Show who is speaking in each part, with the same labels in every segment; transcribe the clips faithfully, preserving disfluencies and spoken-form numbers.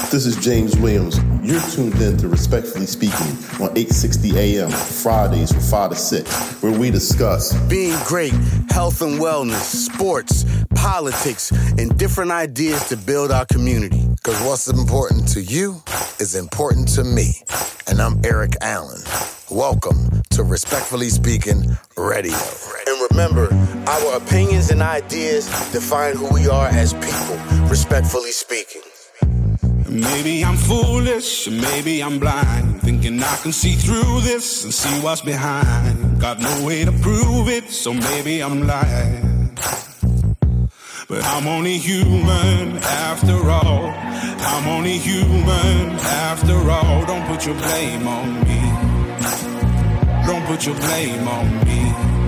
Speaker 1: This is James Williams. You're tuned in to Respectfully Speaking on eight sixty A M, Fridays from five to six, where we discuss
Speaker 2: being great, health and wellness, sports, politics, and different ideas to build our community.
Speaker 3: Because what's important to you is important to me. And I'm Eric Allen. Welcome to Respectfully Speaking Radio.
Speaker 2: And remember, our opinions and ideas define who we are as people, respectfully speaking.
Speaker 4: Maybe I'm foolish, maybe I'm blind, thinking I can see through this and see what's behind. Got no way to prove it, so maybe I'm lying. But I'm only human after all. I'm only human after all. Don't put your blame on me. Don't put your blame on me.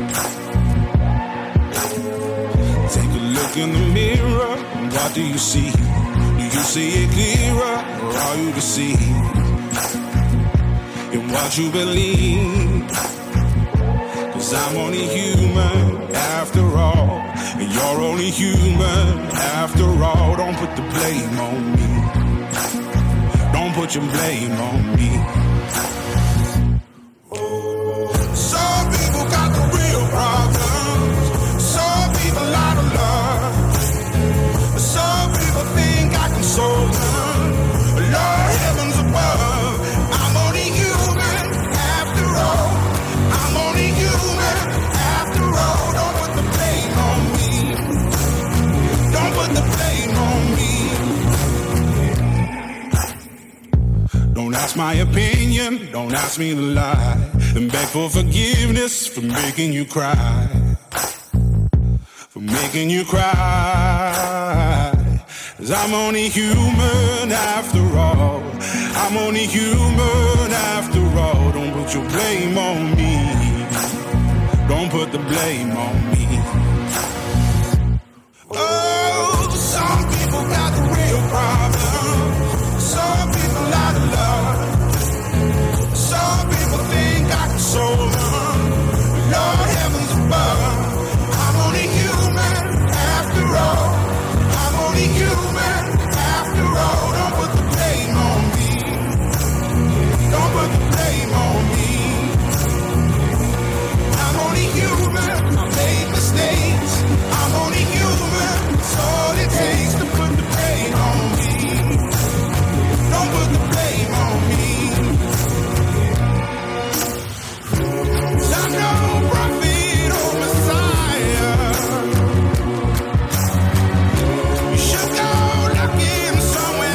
Speaker 4: Take a look in the mirror, what do you see? Do you see it clearer, or are you deceived in what you believe? Cause I'm only human after all, and you're only human after all. Don't put the blame on me. Don't put your blame on me. Some people got the real problems. Some people out of love. Some people think I can solve them. Lord heavens above, I'm only human after all. I'm only human after all. Don't put the blame on me. Don't put the blame on me. Don't ask my opinion, don't ask me to lie, and beg for forgiveness for making you cry, for making you cry. Cause I'm only human after all. I'm only human after all. Don't put your blame on me. Don't put the blame on me. Oh, some people got the real problem. Some people out of love. Some people think I can solve them. Lord heavens above, I'm only human after all. I'm only human after all. Don't put the blame on me. Don't put the blame on me. I'm only human. I made mistakes. I'm only human. It's all it takes to put the blame on me. Don't put the blame on me. 'Cause I'm no prophet or Messiah. You should go looking somewhere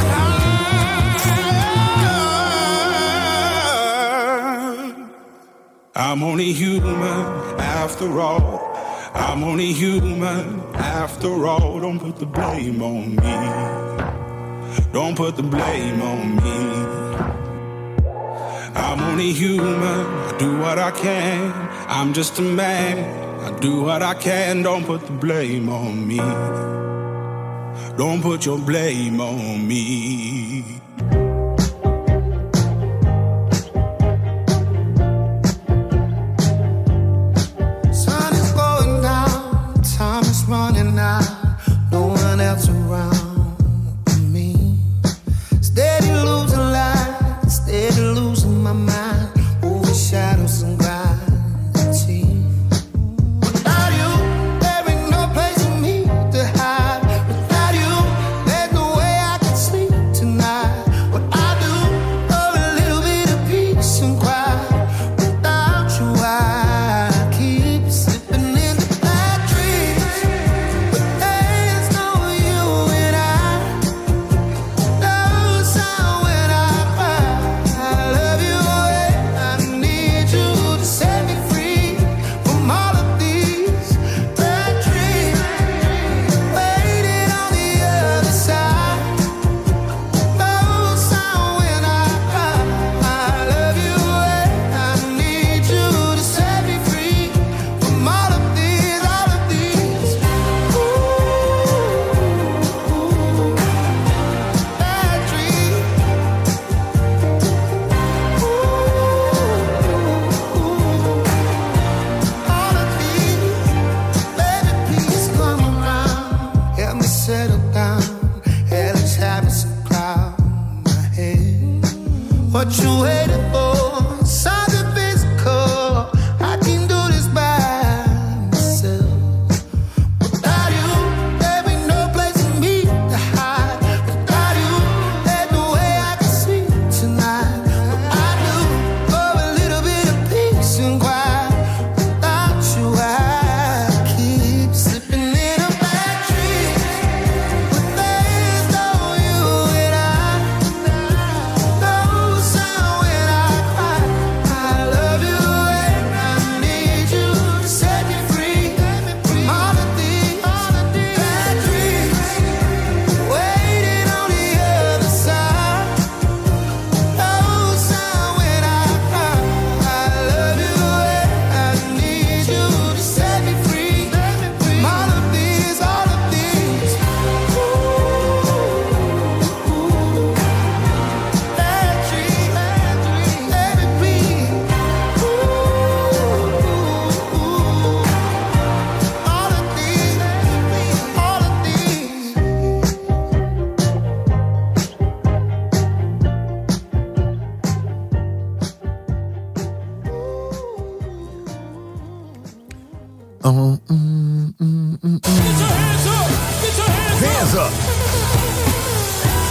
Speaker 4: higher. I'm only human after all. I'm only human after all. Don't put the blame on me. Don't put the blame on me. I'm only human. I do what I can. I'm just a man. I do what I can. Don't put the blame on me. Don't put your blame on me.
Speaker 5: Sun is going down, time is running out, no one else around me. Steady losing light, steady losing my mind, over shadows and gravity. Without you, there ain't no place for me to hide. Without you, there's no way I can sleep tonight. What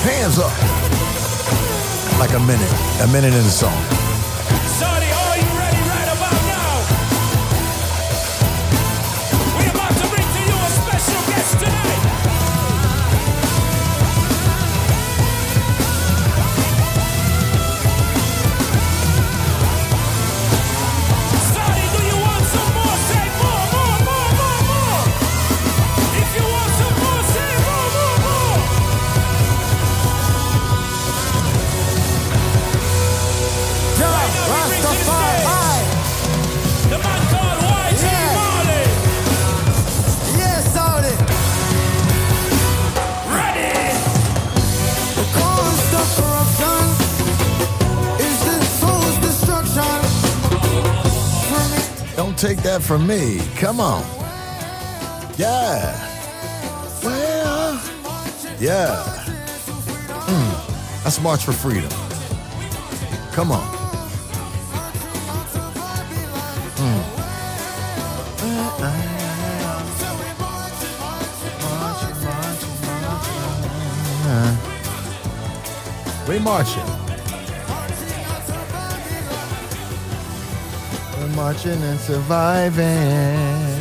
Speaker 3: Hands up. Like a minute. A minute in the song.
Speaker 6: Sonny, are you ready right about now? We're about to bring to you a special guest tonight. Sonny, do you want some more? Say more, more, more, more, more. If you want some more, say more, more, more.
Speaker 5: Rastafari.
Speaker 6: The man called Y G
Speaker 5: Yeah.
Speaker 6: Marley.
Speaker 5: Yes, Saudi.
Speaker 6: Ready?
Speaker 5: The cause of corruption is the soul's destruction.
Speaker 3: Don't take that from me. Come on. Yeah. Well, yeah. Mm. Let's march for freedom. Come on. Mm. We marching. We're marching and surviving.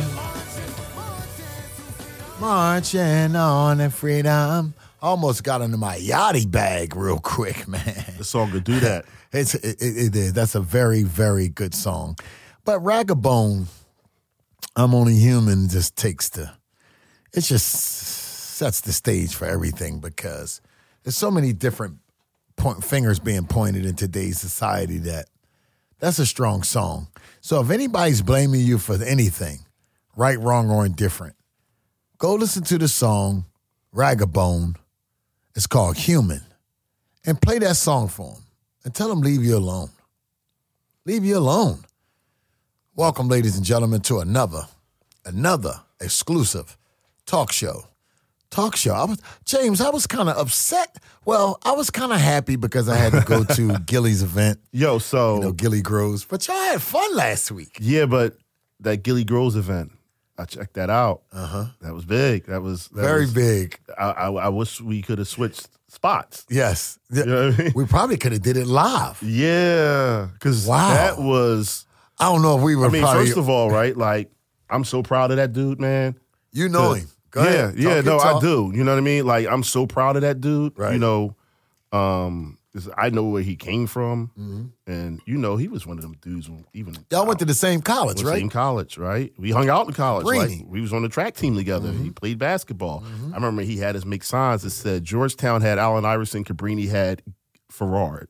Speaker 3: Marching on in freedom. Almost got into my yachty bag real quick, man.
Speaker 1: The song could do that.
Speaker 3: It's it, it, it is. That's a very, very good song. But Ragabone, I'm Only Human just takes the, it just sets the stage for everything because there's so many different point, fingers being pointed in today's society that that's a strong song. So if anybody's blaming you for anything, right, wrong, or indifferent, go listen to the song Ragabone. It's called Human. And play that song for them. And tell them leave you alone. Leave you alone. Welcome, ladies and gentlemen, to another, another exclusive talk show. Talk show. I was, James, I was kind of upset. Well, I was kind of happy because I had to go to Gilly's event.
Speaker 1: Yo, so
Speaker 3: You know, Gilly Groves. But y'all had fun last week.
Speaker 1: yeah, but that Gilly Groves event, I checked that out.
Speaker 3: Uh-huh.
Speaker 1: That was big. That was that
Speaker 3: Very
Speaker 1: was-
Speaker 3: big.
Speaker 1: I, I I wish we could have switched spots.
Speaker 3: Yes.
Speaker 1: You know what I mean?
Speaker 3: We probably could have did it live.
Speaker 1: Yeah, because
Speaker 3: Wow.
Speaker 1: that was.
Speaker 3: I don't know if we were
Speaker 1: I mean,
Speaker 3: probably.
Speaker 1: first of all, right? Like, I'm so proud of that dude, man.
Speaker 3: you know
Speaker 1: The-
Speaker 3: him. Go
Speaker 1: yeah,
Speaker 3: ahead.
Speaker 1: yeah,
Speaker 3: Talk
Speaker 1: no,
Speaker 3: your
Speaker 1: I
Speaker 3: talk.
Speaker 1: do. You know what I mean? Like, I'm so proud of that dude.
Speaker 3: Right.
Speaker 1: You know, um, 'cause I know where he came from,
Speaker 3: Mm-hmm.
Speaker 1: and you know, he was one of them dudes. When even
Speaker 3: Y'all went to the same college,
Speaker 1: Well,
Speaker 3: right?
Speaker 1: Same college, right? We hung out in college. Like,
Speaker 3: Greeny.
Speaker 1: we was on the track team together.
Speaker 3: Mm-hmm.
Speaker 1: He played basketball. I remember he had us make signs that said Georgetown had Allen Iverson, Cabrini had Farrar.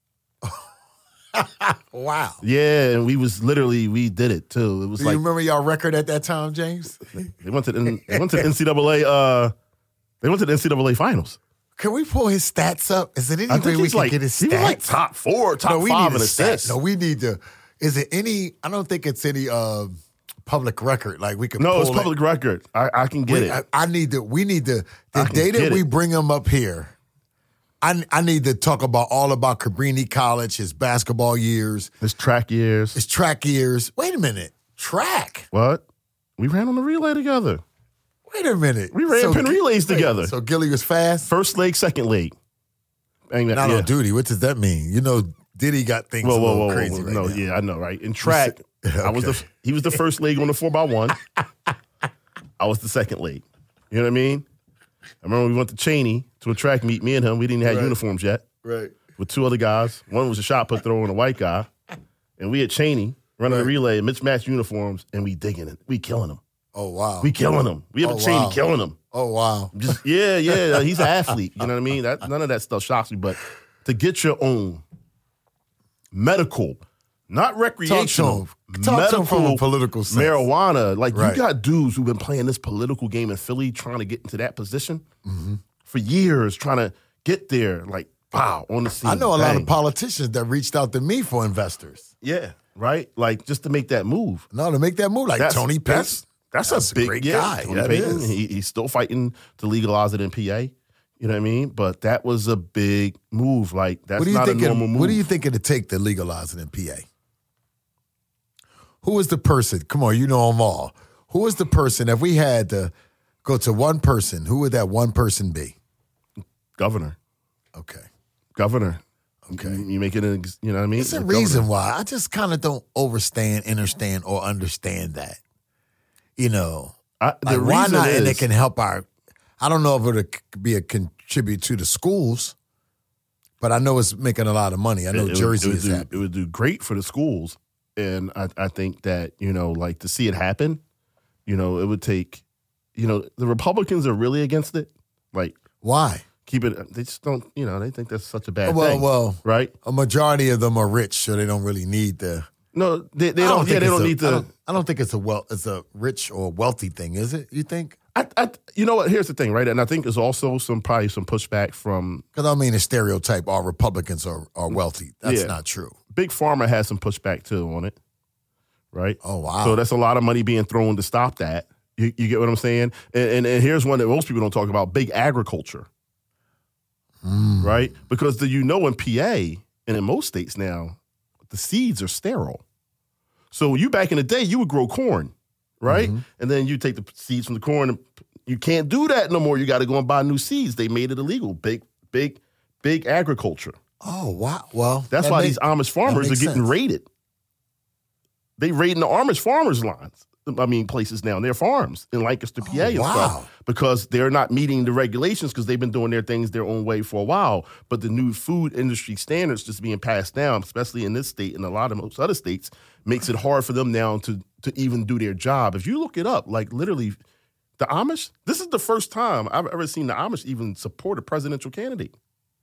Speaker 3: Wow.
Speaker 1: Yeah, and we was literally we did it too. It was
Speaker 3: Do
Speaker 1: like
Speaker 3: you remember y'all record at that time, James?
Speaker 1: they went to the, they went to the N C double A. Uh, they went to the N C double A finals.
Speaker 3: Can we pull his stats up? Is it any
Speaker 1: I
Speaker 3: way
Speaker 1: think
Speaker 3: we
Speaker 1: he's
Speaker 3: can
Speaker 1: like
Speaker 3: get his
Speaker 1: he
Speaker 3: stats?
Speaker 1: was like top four, top
Speaker 3: no, we
Speaker 1: five
Speaker 3: need
Speaker 1: in
Speaker 3: a stat.
Speaker 1: assists.
Speaker 3: No, we need to. Is it any? I don't think it's any uh, public record. Like we can.
Speaker 1: No,
Speaker 3: pull
Speaker 1: it's
Speaker 3: it.
Speaker 1: public record. I, I can get
Speaker 3: Wait,
Speaker 1: it.
Speaker 3: I, I need to. We need to.
Speaker 1: I
Speaker 3: The
Speaker 1: can
Speaker 3: day that
Speaker 1: get
Speaker 3: we
Speaker 1: it.
Speaker 3: bring him up here, I I need to talk about all about Cabrini College, his basketball years,
Speaker 1: His track years.
Speaker 3: his track years. Wait a minute, track.
Speaker 1: What? We ran on the relay together.
Speaker 3: Wait a minute.
Speaker 1: We ran pin relays
Speaker 3: wait,
Speaker 1: together.
Speaker 3: So Gilly was fast.
Speaker 1: First leg, second leg. Bang that.
Speaker 3: Not
Speaker 1: yeah.
Speaker 3: on duty. What does that mean? You know, Diddy got things
Speaker 1: Whoa,
Speaker 3: a
Speaker 1: whoa,
Speaker 3: little
Speaker 1: whoa,
Speaker 3: crazy
Speaker 1: whoa,
Speaker 3: right
Speaker 1: no,
Speaker 3: now.
Speaker 1: yeah, I know, right? In track, I was the
Speaker 3: Okay.
Speaker 1: he was the first leg on the four by one. I was the second leg. You know what I mean? I remember we went to Cheney to a track meet. Me and him, we didn't have
Speaker 3: Right.
Speaker 1: uniforms yet.
Speaker 3: Right.
Speaker 1: With two other guys. One was a shot put thrower and a white guy, and we at Cheney running
Speaker 3: Right.
Speaker 1: the relay, mismatched uniforms, and we digging it. We killing them.
Speaker 3: Oh wow.
Speaker 1: We killing them. We have
Speaker 3: Oh,
Speaker 1: a Cheney
Speaker 3: wow.
Speaker 1: killing them.
Speaker 3: Oh wow.
Speaker 1: Just yeah, yeah. He's an athlete. You know what I mean? That, none of that stuff shocks me. But to get your own medical, not recreational,
Speaker 3: Talk to him. Talk to
Speaker 1: medical
Speaker 3: him from a political sense.
Speaker 1: marijuana. Like
Speaker 3: Right.
Speaker 1: you got dudes who've been playing this political game in Philly, trying to get into that position
Speaker 3: Mm-hmm.
Speaker 1: for years, trying to get there. Like wow, on the scene.
Speaker 3: I know a lot
Speaker 1: bang.
Speaker 3: of politicians that reached out to me for investors.
Speaker 1: Yeah, right. Like just to make that move.
Speaker 3: No, to make that move, like
Speaker 1: That's
Speaker 3: Tony Payton.
Speaker 1: That's, that's,
Speaker 3: That's
Speaker 1: a
Speaker 3: a
Speaker 1: big
Speaker 3: great
Speaker 1: yeah,
Speaker 3: guy.
Speaker 1: Tony
Speaker 3: That
Speaker 1: Payton.
Speaker 3: is.
Speaker 1: He, he's still fighting to legalize it in P A. You know what I mean? But that was a big move. Like that's
Speaker 3: what do you
Speaker 1: not
Speaker 3: think?
Speaker 1: a
Speaker 3: It,
Speaker 1: normal move.
Speaker 3: what do you think it'd take to legalize it in P A? Who is the person? Come on, you know them all. Who is the person? If we had to go to one person, who would that one person be?
Speaker 1: Governor.
Speaker 3: Okay.
Speaker 1: Governor.
Speaker 3: Okay.
Speaker 1: You, you make it, an, ex- you know what I mean?
Speaker 3: It's a
Speaker 1: Governor.
Speaker 3: reason why. I just kind of don't overstand, understand, or understand that. You know,
Speaker 1: I, the
Speaker 3: like, why
Speaker 1: reason
Speaker 3: not?
Speaker 1: is,
Speaker 3: And it can help our. I don't know if it would be a contribute to the schools, but I know it's making a lot of money. I know
Speaker 1: it- it would-
Speaker 3: Jersey
Speaker 1: it would
Speaker 3: is
Speaker 1: do,
Speaker 3: happy.
Speaker 1: It would do great for the schools. And I, I think that, you know, like to see it happen, you know, it would take, you know, the Republicans are really against it. Like,
Speaker 3: Why?
Speaker 1: keep it, they just don't, you know, they think that's such a bad
Speaker 3: Well,
Speaker 1: thing.
Speaker 3: well,
Speaker 1: right?
Speaker 3: a majority of them are rich, so they don't really need the.
Speaker 1: No, they, they
Speaker 3: I
Speaker 1: don't, yeah,
Speaker 3: think
Speaker 1: they
Speaker 3: it's
Speaker 1: don't
Speaker 3: a-
Speaker 1: need
Speaker 3: I
Speaker 1: to.
Speaker 3: don't, I don't think it's a well, it's a rich or wealthy thing, is it? You think?
Speaker 1: I, I, you know what? Here's the thing, right? And I think there's also some probably some pushback from
Speaker 3: Because I mean, a stereotype: all Republicans are, are wealthy. That's
Speaker 1: Yeah.
Speaker 3: not true.
Speaker 1: Big Pharma has some pushback too on it, right?
Speaker 3: Oh wow!
Speaker 1: So that's a lot of money being thrown to stop that. You, you get what I'm saying? And, and, and here's one that most people don't talk about: big agriculture,
Speaker 3: Mm.
Speaker 1: right? Because the, you know, in P A and in most states now, the seeds are sterile. So you back in the day, you would grow corn, right?
Speaker 3: Mm-hmm.
Speaker 1: And then you take the seeds from the corn. And you can't do that no more. You got to go and buy new seeds. They made it illegal. Big, big, big agriculture.
Speaker 3: Oh wow! Well,
Speaker 1: That's
Speaker 3: that
Speaker 1: why
Speaker 3: make-
Speaker 1: these Amish farmers are
Speaker 3: makes
Speaker 1: getting
Speaker 3: sense.
Speaker 1: raided. They raiding the Amish farmers' lines. I mean, places now, their farms in Lancaster, P A,
Speaker 3: Oh,
Speaker 1: and
Speaker 3: wow.
Speaker 1: stuff, because they're not meeting the regulations because they've been doing their things their own way for a while. But the new food industry standards just being passed down, especially in this state and a lot of most other states, makes it hard for them now to to even do their job. If you look it up, like literally, the Amish. This is the first time I've ever seen the Amish even support a presidential candidate.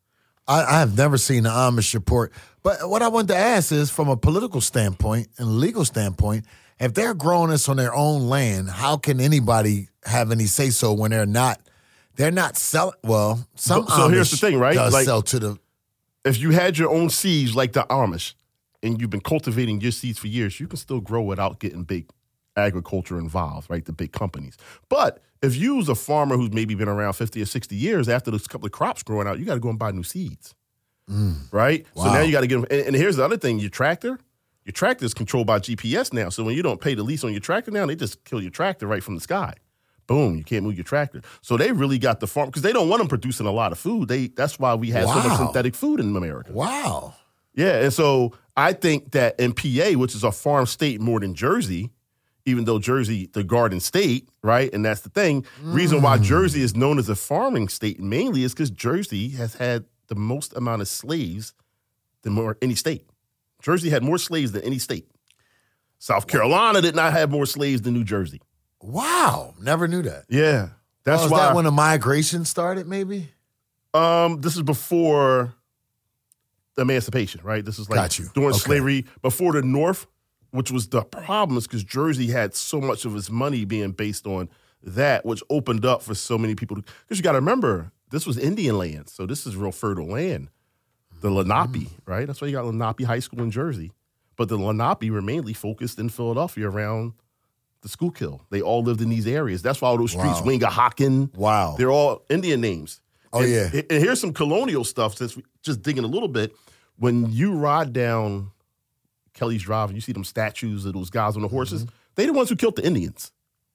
Speaker 3: I, I have never seen the Amish report. But what I wanted to ask is, from a political standpoint and legal standpoint, if they're growing this on their own land, how can anybody have any say so when they're not? They're not selling. Well, some
Speaker 1: So- so
Speaker 3: Amish
Speaker 1: here's the thing, right?
Speaker 3: does
Speaker 1: Like-
Speaker 3: sell to the.
Speaker 1: If you had your own seeds like the Amish and you've been cultivating your seeds for years, you can still grow without getting big agriculture involved, right? The big companies. But if you was a farmer who's maybe been around fifty or sixty years, after those couple of crops growing out, you got to go and buy new seeds, right? So
Speaker 3: Wow.
Speaker 1: now you got to get them. And, and here's the other thing, your tractor, your tractor is controlled by G P S now. So when you don't pay the lease on your tractor now, they just kill your tractor right from the sky. Boom, you can't move your tractor. So they really got the farm, because they don't want them producing a lot of food. They That's why we have so
Speaker 3: Wow.
Speaker 1: much synthetic food in America.
Speaker 3: Wow.
Speaker 1: Yeah, and so I think that in P A, which is a farm state more than Jersey, even though Jersey, the garden state, right? And that's the thing. Reason why Jersey is known as a farming state mainly is because Jersey has had the most amount of slaves than more any state. Jersey had more slaves than any state. South Carolina did not have more slaves than New Jersey.
Speaker 3: Wow. Never knew that.
Speaker 1: Yeah, that's
Speaker 3: oh, is
Speaker 1: why.
Speaker 3: that when the migration started, maybe?
Speaker 1: Um, this is before emancipation, right? This is like
Speaker 3: Got you.
Speaker 1: during
Speaker 3: Okay.
Speaker 1: slavery, before the North, which was the problem, is because Jersey had so much of its money being based on that, which opened up for so many people. Because you got to remember, this was Indian land, so this is real fertile land. The Lenape, right? That's why you got Lenape High School in Jersey. But the Lenape were mainly focused in Philadelphia around the Schuylkill. They all lived in these areas. That's why all those streets,
Speaker 3: Wow.
Speaker 1: Wingahocken,
Speaker 3: Wow.
Speaker 1: they're all Indian names.
Speaker 3: Oh,
Speaker 1: And-
Speaker 3: yeah.
Speaker 1: And here's some colonial stuff, since we just digging a little bit. When you ride down Kelly's Drive and you see them statues of those guys on the horses,
Speaker 3: Mm-hmm.
Speaker 1: they the ones who killed the Indians.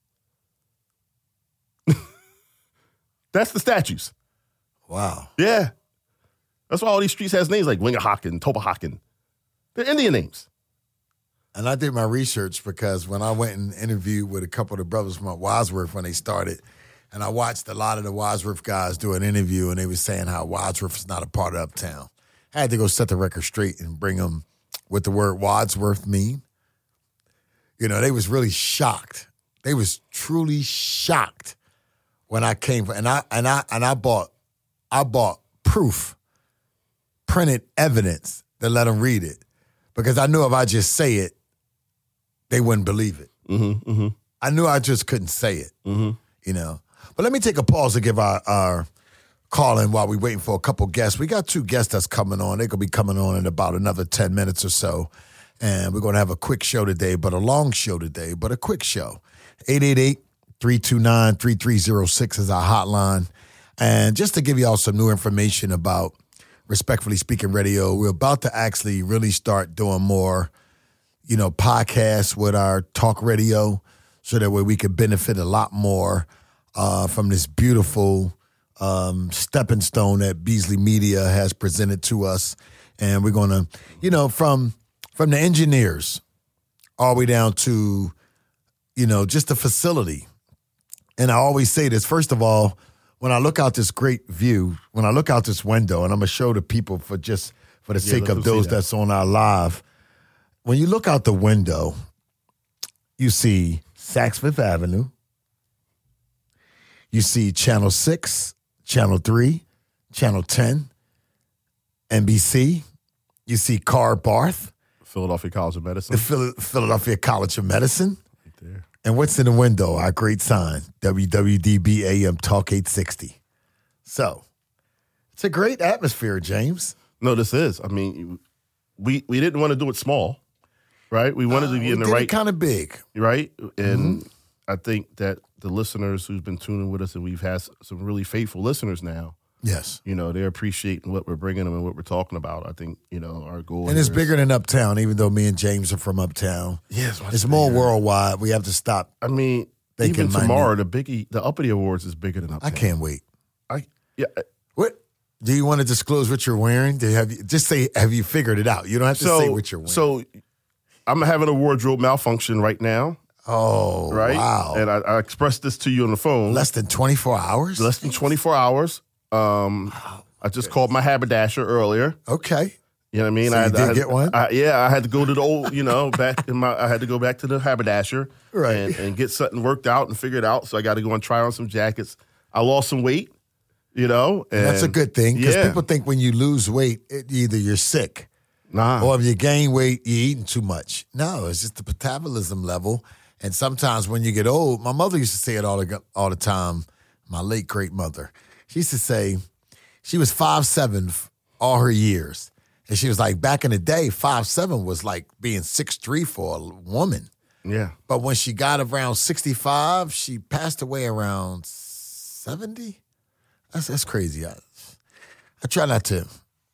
Speaker 1: That's the statues.
Speaker 3: Wow.
Speaker 1: Yeah. That's why all these streets has names like Wingahocken, Topahocken. They're Indian names.
Speaker 3: And I did my research because when I went and interviewed with a couple of the brothers from Wadsworth when they started, and I watched a lot of the Wadsworth guys do an interview, and they were saying how Wadsworth is not a part of Uptown. I had to go set the record straight and bring them what the word Wadsworth mean. You know, they was really shocked. They was truly shocked when I came, and I and I and I bought, I bought proof, printed evidence to let them read it, because I knew if I just say it, they wouldn't believe it.
Speaker 1: Mm-hmm, mm-hmm.
Speaker 3: I knew I just couldn't say it,
Speaker 1: Mm-hmm.
Speaker 3: you know. But let me take a pause to give our, our call in while we're waiting for a couple guests. We got two guests that's coming on. They're going to be coming on in about another ten minutes or so. And we're going to have a quick show today, but a long show today, but a quick show. eight eight eight, three two nine, three three zero six is our hotline. And just to give y'all some new information about Respectfully Speaking Radio, we're about to actually really start doing more, you know, podcasts with our talk radio, so that way we could benefit a lot more uh, from this beautiful um, stepping stone that Beasley Media has presented to us. And we're going to, you know, from from the engineers all the way down to, you know, just the facility. And I always say this, first of all, when I look out this great view, when I look out this window, and I'm going to show the people for just for the
Speaker 1: Yeah,
Speaker 3: sake
Speaker 1: let
Speaker 3: of
Speaker 1: them see
Speaker 3: those
Speaker 1: that.
Speaker 3: that's on our live, when you look out the window, you see Saks Fifth Avenue, you see Channel six, Channel three, Channel ten, N B C, you see Carr Barth,
Speaker 1: Philadelphia College of Medicine.
Speaker 3: the Phil- Philadelphia College of Medicine.
Speaker 1: Right there.
Speaker 3: And what's in the window? Our great sign, W W D B A M Talk eight sixty. So, it's a great atmosphere, James.
Speaker 1: No, this is. I mean, we we didn't want to do it small, right? We wanted to be in the right,
Speaker 3: kind of big.
Speaker 1: right? And
Speaker 3: Mm-hmm.
Speaker 1: I think that the listeners who've been tuning with us, and we've had some really faithful listeners now,
Speaker 3: Yes.
Speaker 1: you know, they're appreciating what we're bringing them and what we're talking about. I think, you know, our goal
Speaker 3: And it's
Speaker 1: here is-
Speaker 3: bigger than Uptown, even though me and James are from Uptown.
Speaker 1: Yes, much
Speaker 3: It's more
Speaker 1: bigger.
Speaker 3: worldwide. We have to stop.
Speaker 1: I mean,
Speaker 3: They
Speaker 1: even
Speaker 3: can
Speaker 1: tomorrow, the Biggie, the Uppity Awards is bigger than
Speaker 3: I
Speaker 1: Uptown.
Speaker 3: can't wait.
Speaker 1: I yeah.
Speaker 3: What? Do you want to disclose what you're wearing? Do you have you, just say, have you figured it out? You don't have to
Speaker 1: So
Speaker 3: say what you're wearing.
Speaker 1: so, I'm having a wardrobe malfunction right now,
Speaker 3: oh,
Speaker 1: right?
Speaker 3: wow.
Speaker 1: And I, I expressed this to you on the phone.
Speaker 3: Less than twenty-four hours?
Speaker 1: less than twenty-four hours. Um, I just called my haberdasher earlier.
Speaker 3: Okay.
Speaker 1: You know what I mean?
Speaker 3: So
Speaker 1: I
Speaker 3: you
Speaker 1: had,
Speaker 3: did
Speaker 1: I had-
Speaker 3: get one?
Speaker 1: I, yeah, I had to go to the old, you know, back in my. I had to go back to the haberdasher,
Speaker 3: Right.
Speaker 1: and, and get something worked out and figured out. So I got to go and try on some jackets. I lost some weight, you know, and
Speaker 3: That's a good thing because
Speaker 1: yeah.
Speaker 3: people think when you lose weight, it, either you're sick
Speaker 1: Nah,
Speaker 3: or if you gain weight, you're eating too much. No, it's just the metabolism level. And sometimes when you get old, my mother used to say it all the, all the time, my late great mother. She used to say she was five seven all her years. And she was like, back in the day, five seven was like being six three for a woman.
Speaker 1: yeah,
Speaker 3: But when she got around sixty-five, she passed away around seventy. That's, that's crazy. I, I try not to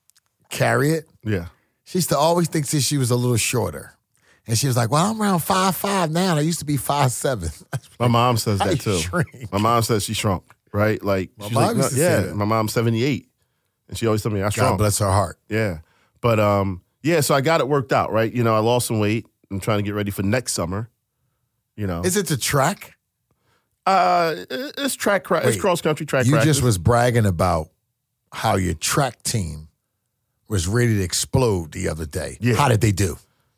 Speaker 3: carry it.
Speaker 1: yeah.
Speaker 3: She used to always think that she was a little shorter. And she was like, well, I'm around five five now. And I used to be five seven.
Speaker 1: My mom says
Speaker 3: How
Speaker 1: that
Speaker 3: you
Speaker 1: too.
Speaker 3: shrink?
Speaker 1: My mom says she shrunk, right? Like
Speaker 3: My
Speaker 1: she's
Speaker 3: mom
Speaker 1: like,
Speaker 3: used to
Speaker 1: yeah.
Speaker 3: say that.
Speaker 1: My mom's seventy-eight, and she always told me I
Speaker 3: God
Speaker 1: shrunk.
Speaker 3: bless her heart.
Speaker 1: Yeah. But um, yeah, so I got it worked out, right? You know, I lost some weight. I'm trying to get ready for next summer. You know.
Speaker 3: Is it the track?
Speaker 1: uh it- it's track cra- it's
Speaker 3: Wait,
Speaker 1: cross country track
Speaker 3: You
Speaker 1: practice.
Speaker 3: just was bragging about how your track team was ready to explode the other day.
Speaker 1: Yeah.
Speaker 3: How did they do?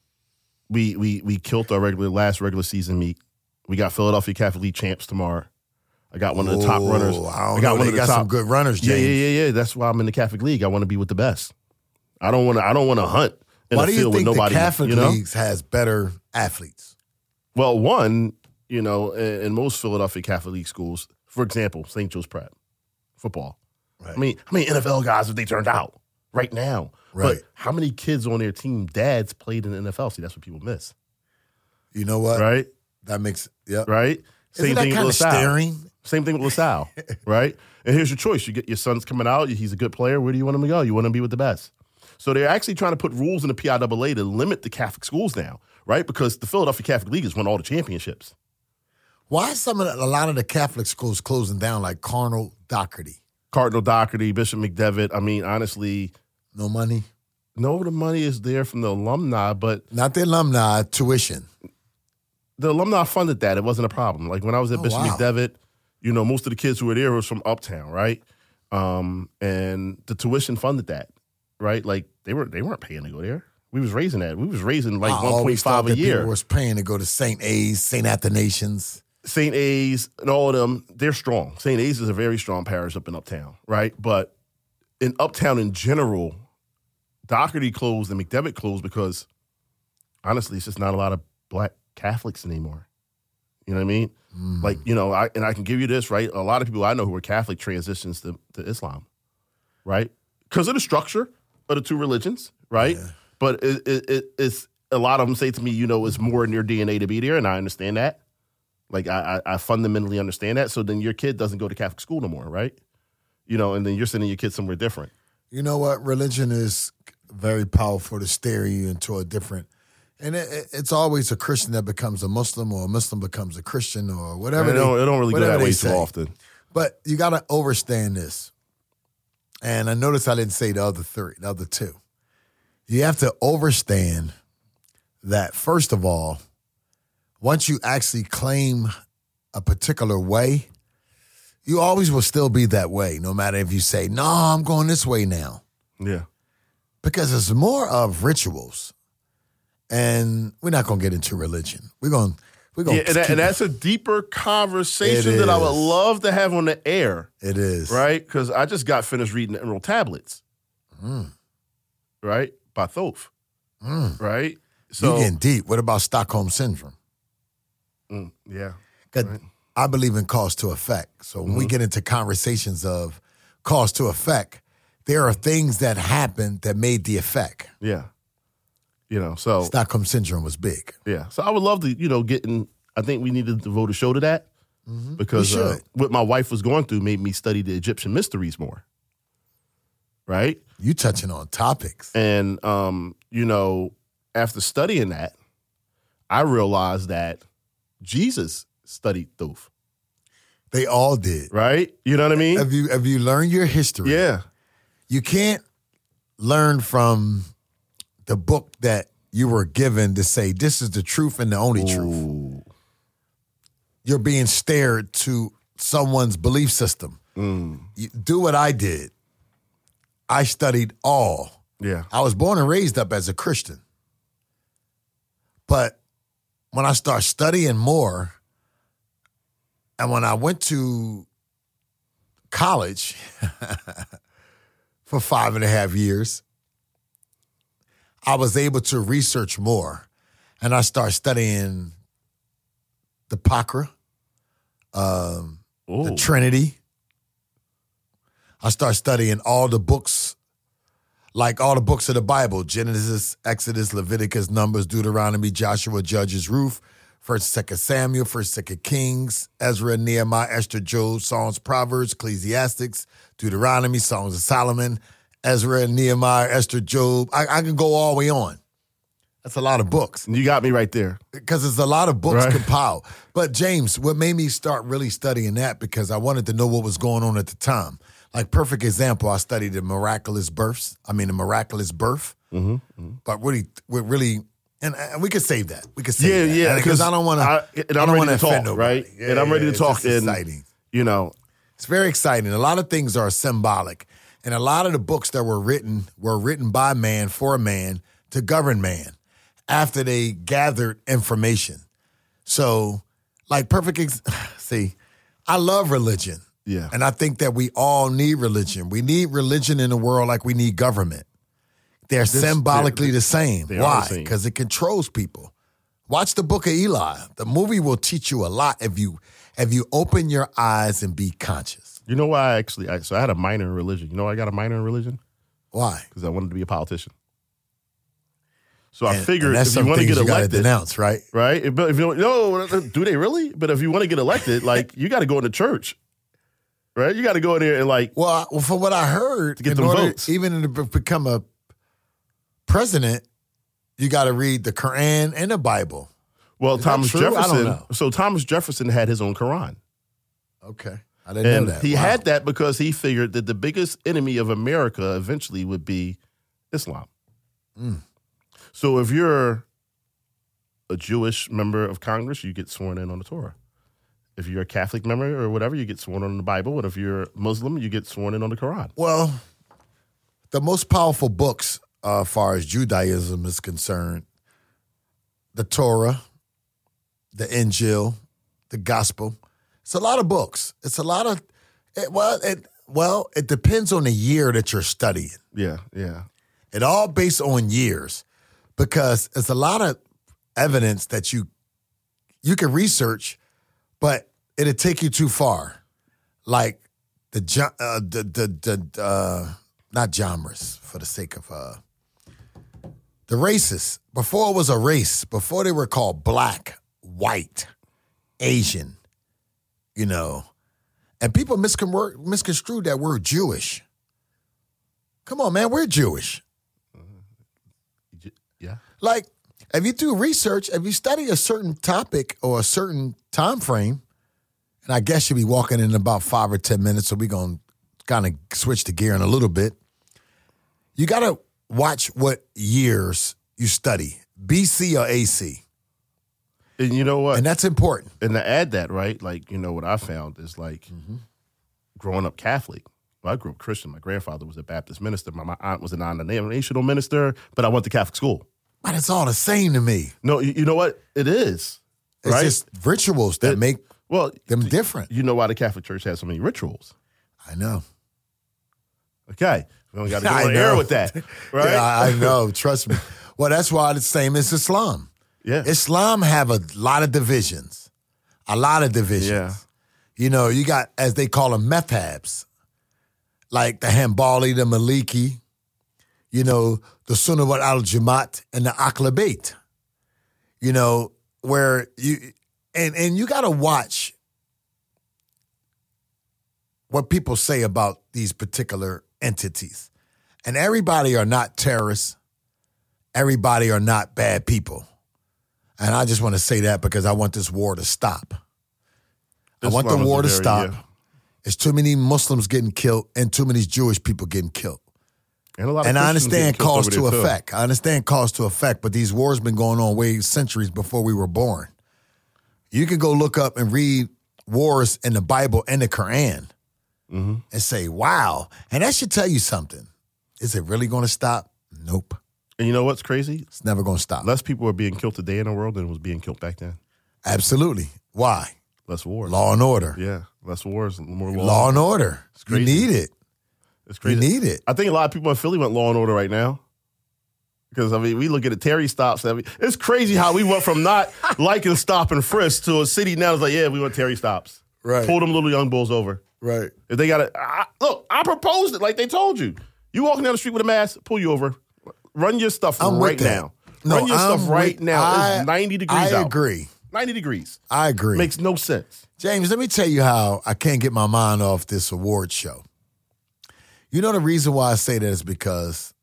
Speaker 1: we we we killed our regular last regular season meet. We got Philadelphia Catholic League champs tomorrow. I got one of the top
Speaker 3: Oh,
Speaker 1: runners.
Speaker 3: I don't know. They got some good runners,
Speaker 1: Yeah,
Speaker 3: James.
Speaker 1: yeah, yeah, yeah. That's why I'm in the Catholic League. I want to be with the best. I don't want to. I don't want to hunt in
Speaker 3: Why
Speaker 1: a
Speaker 3: do you
Speaker 1: field with
Speaker 3: think
Speaker 1: nobody.
Speaker 3: the Catholic
Speaker 1: you know?
Speaker 3: Leagues has better athletes?
Speaker 1: Well, one, you know, in, in most Philadelphia Catholic League schools, for example, Saint Joe's Prep football.
Speaker 3: Right.
Speaker 1: I mean, how many N F L guys have they turned out right now?
Speaker 3: Right.
Speaker 1: But how many kids on their team, dads, played in the N F L? See, that's what people miss,
Speaker 3: You know what?
Speaker 1: right?
Speaker 3: That makes, yep.
Speaker 1: Right?
Speaker 3: Isn't that
Speaker 1: thing
Speaker 3: kind
Speaker 1: with
Speaker 3: of
Speaker 1: LaSalle.
Speaker 3: staring?
Speaker 1: Same thing with LaSalle, right? And here's your choice. You get your son's coming out. He's a good player. Where do you want him to go? You want him to be with the best. So they're actually trying to put rules in the P I A A to limit the Catholic schools now, right? Because the Philadelphia Catholic League has won all the championships.
Speaker 3: Why is some of the, a lot of the Catholic schools closing down, like Cardinal Doherty?
Speaker 1: Cardinal Doherty, Bishop McDevitt. I mean, honestly,
Speaker 3: No money?
Speaker 1: no, the money is there from the alumni, but
Speaker 3: Not the alumni, tuition.
Speaker 1: the alumni funded that. It wasn't a problem. Like when I was at
Speaker 3: Oh,
Speaker 1: Bishop
Speaker 3: wow.
Speaker 1: McDevitt, you know, most of the kids who were there was from Uptown, right? Um, and the tuition funded that, right? Like they were they weren't paying to go there. We was raising that. We was raising like
Speaker 3: I
Speaker 1: one point
Speaker 3: always thought
Speaker 1: five a
Speaker 3: that
Speaker 1: year.
Speaker 3: people was paying to go to Saint A's, Saint Athanasians.
Speaker 1: Saint A's and all of them, they're strong. Saint A's is a very strong parish up in Uptown, right? But in Uptown in general, Doherty closed and McDevitt closed because honestly, it's just not a lot of black Catholics anymore. You know what I mean?
Speaker 3: Mm.
Speaker 1: Like, you know, I and I can give you this, right? A lot of people I know who are Catholic transitions to, to Islam, right? Because of the structure of the two religions, right?
Speaker 3: Yeah.
Speaker 1: But it, it, it, it's a lot of them say to me, you know, it's more in your D N A to be there, and I understand that. Like, I, I I fundamentally understand that. So then your kid doesn't go to Catholic school no more, right? You know, and then you're sending your kid somewhere different.
Speaker 3: You know what? Religion is very powerful to steer you into a different. And it, it, it's always a Christian that becomes a Muslim, or a Muslim becomes a Christian, or whatever.
Speaker 1: it,
Speaker 3: they,
Speaker 1: don't, it don't really go
Speaker 3: whatever
Speaker 1: that
Speaker 3: they
Speaker 1: way
Speaker 3: say.
Speaker 1: too often.
Speaker 3: But you got to understand this. And I notice I didn't say the other three, the other two. You have to understand that, first of all, once you actually claim a particular way, you always will still be that way, no matter if you say, no, I'm going this way now.
Speaker 1: Yeah.
Speaker 3: Because it's more of rituals. And we're not going to get into religion. We're going we're going
Speaker 1: yeah, and, that, and that's a deeper conversation
Speaker 3: It
Speaker 1: that I would
Speaker 3: is.
Speaker 1: love to have on the air.
Speaker 3: It is.
Speaker 1: Right? Because I just got finished reading the Emerald Tablets.
Speaker 3: Mm.
Speaker 1: Right? By Thoth.
Speaker 3: Mm.
Speaker 1: Right? So
Speaker 3: You're getting deep. What about Stockholm Syndrome?
Speaker 1: mm, yeah.
Speaker 3: 'Cause
Speaker 1: Right.
Speaker 3: I believe in cause to effect. So when
Speaker 1: Mm-hmm.
Speaker 3: we get into conversations of cause to effect, there are things that happened that made the effect.
Speaker 1: Yeah. You know, so
Speaker 3: Stockholm Syndrome was big.
Speaker 1: yeah. So I would love to, you know, get in. I think we need to devote a show to that because
Speaker 3: We
Speaker 1: uh,
Speaker 3: should.
Speaker 1: what my wife was going through made me study the Egyptian mysteries more. Right?
Speaker 3: You touching on topics.
Speaker 1: And, um, you know, after studying that, I realized that Jesus studied Thoth,
Speaker 3: They all did.
Speaker 1: right? You know what I mean?
Speaker 3: Have you have you learned your history?
Speaker 1: Yeah.
Speaker 3: You can't learn from the book that you were given to say this is the truth and the only truth.
Speaker 1: Ooh.
Speaker 3: You're being stared to someone's belief system.
Speaker 1: Mm.
Speaker 3: You do what I did. I studied all.
Speaker 1: Yeah.
Speaker 3: I was born and raised up as a Christian. But when I start studying more, and when I went to college for five and a half years, I was able to research more. And I started studying the Apocrypha, um, the
Speaker 1: Ooh.
Speaker 3: Trinity. I started studying all the books, like all the books of the Bible: Genesis, Exodus, Leviticus, Numbers, Deuteronomy, Joshua, Judges, Ruth, First, Second Samuel, First, Second Kings, Ezra, Nehemiah, Esther, Job, Psalms, Proverbs, Ecclesiastics, Deuteronomy, Songs of Solomon, Ezra, Nehemiah, Esther, Job. I, I can go all the way on. That's a lot of books
Speaker 1: You got me right there.
Speaker 3: because it's a lot of books
Speaker 1: Right.
Speaker 3: compiled. But James, what made me start really studying that, because I wanted to know what was going on at the time. Like, perfect example, I studied the miraculous births. I mean, the miraculous birth.
Speaker 1: Mm-hmm.
Speaker 3: But really, we're really, and, and we could save that. We could save
Speaker 1: Yeah,
Speaker 3: that.
Speaker 1: yeah.
Speaker 3: Because I don't want to.
Speaker 1: And I'm ready to talk, right?
Speaker 3: Yeah,
Speaker 1: and I'm ready
Speaker 3: yeah,
Speaker 1: to talk.
Speaker 3: It's
Speaker 1: And,
Speaker 3: exciting.
Speaker 1: you know,
Speaker 3: It's very exciting. A lot of things are symbolic. And a lot of the books that were written were written by man for a man to govern man after they gathered information. So, like, perfect, ex- see, I love religion.
Speaker 1: Yeah.
Speaker 3: And I think that we all need religion. We need religion in the world like we need government. They're symbolically
Speaker 1: they're-
Speaker 3: the same.
Speaker 1: they are
Speaker 3: Why?
Speaker 1: the same.
Speaker 3: Because it controls people. Watch the Book of Eli. The movie will teach you a lot if you if you open your eyes and be conscious.
Speaker 1: you know why I actually, I, so I had a minor in religion. You know why I got a minor in religion?
Speaker 3: Why?
Speaker 1: Because I wanted to be a politician. So I
Speaker 3: And-
Speaker 1: figured
Speaker 3: and that's
Speaker 1: if you
Speaker 3: some
Speaker 1: want to
Speaker 3: things
Speaker 1: get
Speaker 3: you gotta
Speaker 1: elected,
Speaker 3: denounce, right?
Speaker 1: right? If, if you don't, no, do they really? But if you want to get elected, like, you got to go into church, right? You got to go in there and like,
Speaker 3: Well, I- well, from what I heard,
Speaker 1: To get
Speaker 3: in
Speaker 1: them
Speaker 3: order,
Speaker 1: votes.
Speaker 3: even to be- become a president, you got to read the Quran and the Bible.
Speaker 1: well,
Speaker 3: Is that
Speaker 1: Thomas
Speaker 3: true? I don't
Speaker 1: Jefferson.
Speaker 3: know.
Speaker 1: So Thomas Jefferson had his own Quran.
Speaker 3: Okay, I didn't
Speaker 1: And
Speaker 3: know that.
Speaker 1: he
Speaker 3: Wow.
Speaker 1: had that because he figured that the biggest enemy of America eventually would be Islam.
Speaker 3: Mm.
Speaker 1: So if you're a Jewish member of Congress, you get sworn in on the Torah. If you're a Catholic member or whatever, you get sworn in on the Bible. And if you're Muslim, you get sworn in on the Quran.
Speaker 3: Well, the most powerful books, uh, as far as Judaism is concerned, the Torah, the Injil, the Gospel. It's a lot of books. It's a lot of, it, well, it, well, it depends on the year that you're studying.
Speaker 1: Yeah, yeah.
Speaker 3: It all based on years, because it's a lot of evidence that you you can research, but it'll take you too far. Like the gen- uh, the the, the uh, not genres for the sake of uh, the races. Before it was a race, before they were called black, white, Asian, you know, and people miscon- misconstrued that word Jewish. Come on, man, we're Jewish.
Speaker 1: Yeah.
Speaker 3: Like, if you do research, if you study a certain topic or a certain time frame, and I guess you'll be walking in about five or ten minutes, so we're going to kind of switch the gear in a little bit. You got to watch what years you study, B C or A C.
Speaker 1: And you know what?
Speaker 3: And that's important.
Speaker 1: And to add that, right, like, you know, what I found is like mm-hmm. growing up Catholic. Well, I grew up Christian. My grandfather was a Baptist minister. My, my aunt was a non-denominational minister, but I went to Catholic school.
Speaker 3: But it's all the same to me.
Speaker 1: No, you, you know what? It is.
Speaker 3: It's
Speaker 1: right?
Speaker 3: just rituals that
Speaker 1: it,
Speaker 3: make
Speaker 1: well,
Speaker 3: them different.
Speaker 1: You know why the Catholic Church has so many rituals?
Speaker 3: I know.
Speaker 1: Okay. We don't got to go on air with that, right?
Speaker 3: Yeah, I know. Trust me. Well, that's why the same as Islam.
Speaker 1: Yeah.
Speaker 3: Islam have a lot of divisions. A lot of divisions.
Speaker 1: Yeah.
Speaker 3: You know, you got, as they call them, madhabs. Like the Hanbali, the Maliki, you know, the Sunnah wal al-Jamaat, and the Ahl Bayt. You know, where you, and, and you got to watch what people say about these particular entities. And everybody are not terrorists. Everybody are not bad people. And I just want to say that because I want this war to stop. I want the war to
Speaker 1: very,
Speaker 3: stop.
Speaker 1: Yeah.
Speaker 3: There's too many Muslims getting killed and too many Jewish people getting killed.
Speaker 1: And, a lot of
Speaker 3: and I
Speaker 1: Christians
Speaker 3: understand
Speaker 1: getting killed
Speaker 3: cause
Speaker 1: over
Speaker 3: to
Speaker 1: there, too.
Speaker 3: effect. I understand cause to effect, but these wars been going on way centuries before we were born. You can go look up and read wars in the Bible and the Quran
Speaker 1: mm-hmm.
Speaker 3: and say, wow. And that should tell you something. Is it really going to stop? Nope.
Speaker 1: And you know what's crazy?
Speaker 3: It's never going to stop.
Speaker 1: Less people are being killed today in the world than was being killed back then.
Speaker 3: Absolutely. Why?
Speaker 1: Less wars.
Speaker 3: Law and order.
Speaker 1: Yeah, less wars, more law.
Speaker 3: Law and order.
Speaker 1: It's crazy.
Speaker 3: You need it.
Speaker 1: It's crazy.
Speaker 3: You need it.
Speaker 1: I think a lot of people in Philly want law and order right now. Because, I mean, we look at the Terry stops. I mean, it's crazy how we went from not liking stop and frisk to a city now that's like, yeah, we want Terry stops.
Speaker 3: Right.
Speaker 1: Pull them little young bulls over.
Speaker 3: Right.
Speaker 1: If they got to, look, I proposed it like they told you. You walking down the street with a mask, pull you over. Run your stuff
Speaker 3: I'm
Speaker 1: right
Speaker 3: with that.
Speaker 1: now.
Speaker 3: No,
Speaker 1: Run your
Speaker 3: I'm
Speaker 1: stuff right
Speaker 3: with-
Speaker 1: now.
Speaker 3: I-
Speaker 1: It's ninety degrees
Speaker 3: I
Speaker 1: out.
Speaker 3: agree.
Speaker 1: ninety degrees.
Speaker 3: I agree.
Speaker 1: Makes no sense.
Speaker 3: James, let me tell you how I can't get my mind off this award show. You know the reason why I say that is because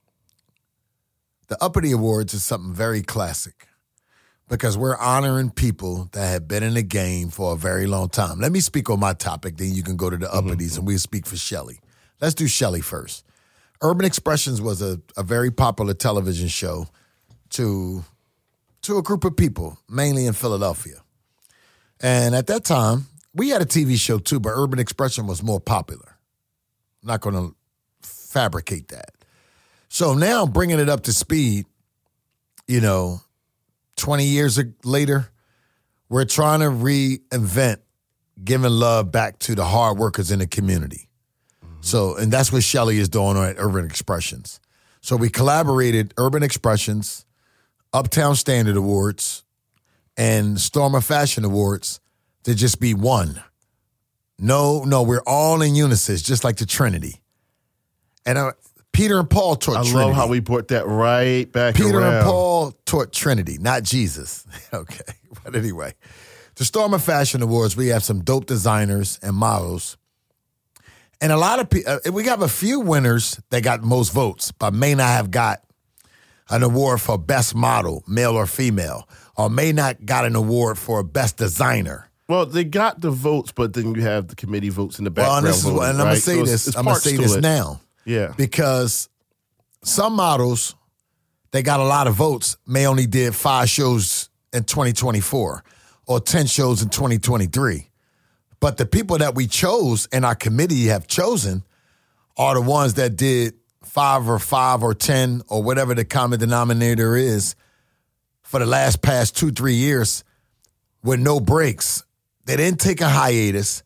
Speaker 3: the Uppity Awards is something very classic because we're honoring people that have been in the game for a very long time. Let me speak on my topic, then you can go to the Uppities mm-hmm. and we'll speak for Shelly. Let's do Shelly first. Urban Expressions was a, a very popular television show to, to a group of people, mainly in Philadelphia. And at that time, we had a T V show too, but Urban Expression was more popular. I'm not going to fabricate that. So now bringing it up to speed, you know, twenty years later, we're trying to reinvent giving love back to the hard workers in the community. Mm-hmm. So, and that's what Shelly is doing at Urban Expressions. So we collaborated Urban Expressions, Uptown Standard Awards, and Storm of Fashion Awards to just be one. No, no, we're all in unison, just like the Trinity. And uh, Peter and Paul taught
Speaker 1: I
Speaker 3: Trinity.
Speaker 1: love how we brought that right back
Speaker 3: Peter
Speaker 1: around.
Speaker 3: and Paul taught Trinity, not Jesus. Okay, but anyway. The Storm of Fashion Awards, we have some dope designers and models. And a lot of people, uh, we have a few winners that got most votes, but may not have got an award for best model, male or female, or may not got an award for best designer.
Speaker 1: Well, they got the votes, but then you have the committee votes in the background.
Speaker 3: Well, and, this is,
Speaker 1: voting,
Speaker 3: and I'm
Speaker 1: right?
Speaker 3: going to say
Speaker 1: So it's-
Speaker 3: this.
Speaker 1: it's
Speaker 3: I'm going to
Speaker 1: parts
Speaker 3: say
Speaker 1: to
Speaker 3: this
Speaker 1: it.
Speaker 3: now.
Speaker 1: Yeah.
Speaker 3: Because some models, they got a lot of votes, may only did five shows in twenty twenty-four or ten shows in twenty twenty-three. But the people that we chose and our committee have chosen are the ones that did five or five or ten or whatever the common denominator is for the last past two, three years with no breaks. They didn't take a hiatus.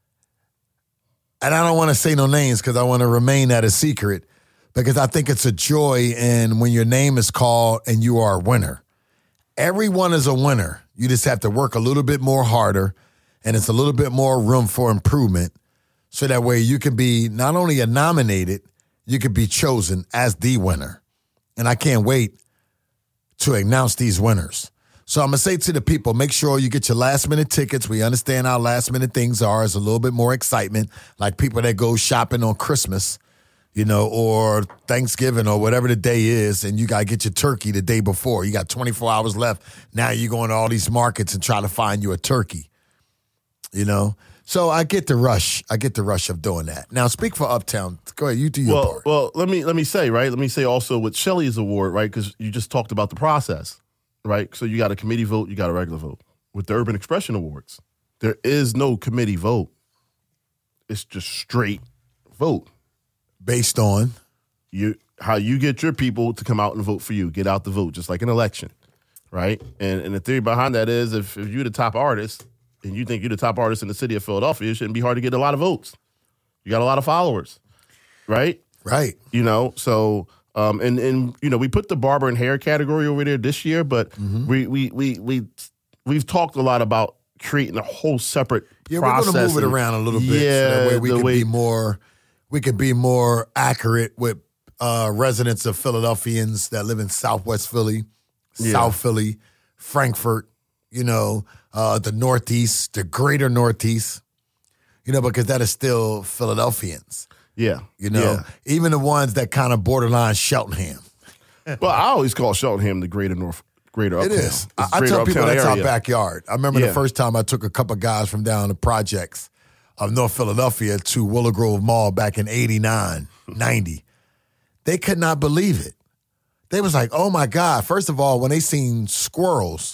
Speaker 3: And I don't want to say no names because I want to remain that a secret because I think it's a joy in when your name is called and you are a winner. Everyone is a winner. You just have to work a little bit more harder and it's a little bit more room for improvement so that way you can be not only a nominated, you can be chosen as the winner. And I can't wait to announce these winners. So I'm going to say to the people, make sure you get your last minute tickets. We understand how last minute things are. It's a little bit more excitement, like people that go shopping on Christmas, you know, or Thanksgiving or whatever the day is, and you got to get your turkey the day before. You got twenty-four hours left. Now you're going to all these markets and try to find you a turkey. You know? So I get the rush. I get the rush of doing that. Now, speak for Uptown. Go ahead. You do your
Speaker 1: Well,
Speaker 3: part.
Speaker 1: well, let me let me say, right? Let me say also with Shelley's award, right? Because you just talked about the process, right? So you got a committee vote, you got a regular vote. With the Urban Expression Awards, there is no committee vote. It's just straight vote.
Speaker 3: Based on?
Speaker 1: You how you get your people to come out and vote for you. Get out the vote, just like an election, right? And and the theory behind that is if, if you're the top artist and you think you're the top artist in the city of Philadelphia, it shouldn't be hard to get a lot of votes. You got a lot of followers, right?
Speaker 3: Right.
Speaker 1: You know, so um, and and you know, we put the barber and hair category over there this year, but
Speaker 3: Mm-hmm.
Speaker 1: we we we we we've talked a lot about creating a whole separate
Speaker 3: Yeah,
Speaker 1: process.
Speaker 3: we're going to move it
Speaker 1: and-
Speaker 3: around a little bit
Speaker 1: Yeah,
Speaker 3: so that way we
Speaker 1: the
Speaker 3: can
Speaker 1: way-
Speaker 3: be more we can be more accurate with uh, residents of Philadelphians that live in Southwest Philly,
Speaker 1: Yeah.
Speaker 3: South Philly, Frankfurt, you know, uh, the Northeast, the greater Northeast, you know, because that is still Philadelphians,
Speaker 1: Yeah,
Speaker 3: you know, even the ones that kind of borderline Cheltenham.
Speaker 1: Yeah. Well, I always call Cheltenham the greater North, greater
Speaker 3: It
Speaker 1: uptown.
Speaker 3: is.
Speaker 1: It's
Speaker 3: I, I
Speaker 1: greater
Speaker 3: tell people
Speaker 1: uptown
Speaker 3: that's our
Speaker 1: area.
Speaker 3: backyard. I remember the
Speaker 1: Yeah.
Speaker 3: first time I took a couple guys from down the projects of North Philadelphia to Willow Grove Mall back in eighty-nine, ninety. They could not believe it. They was like, oh my God. First of all, when they seen squirrels,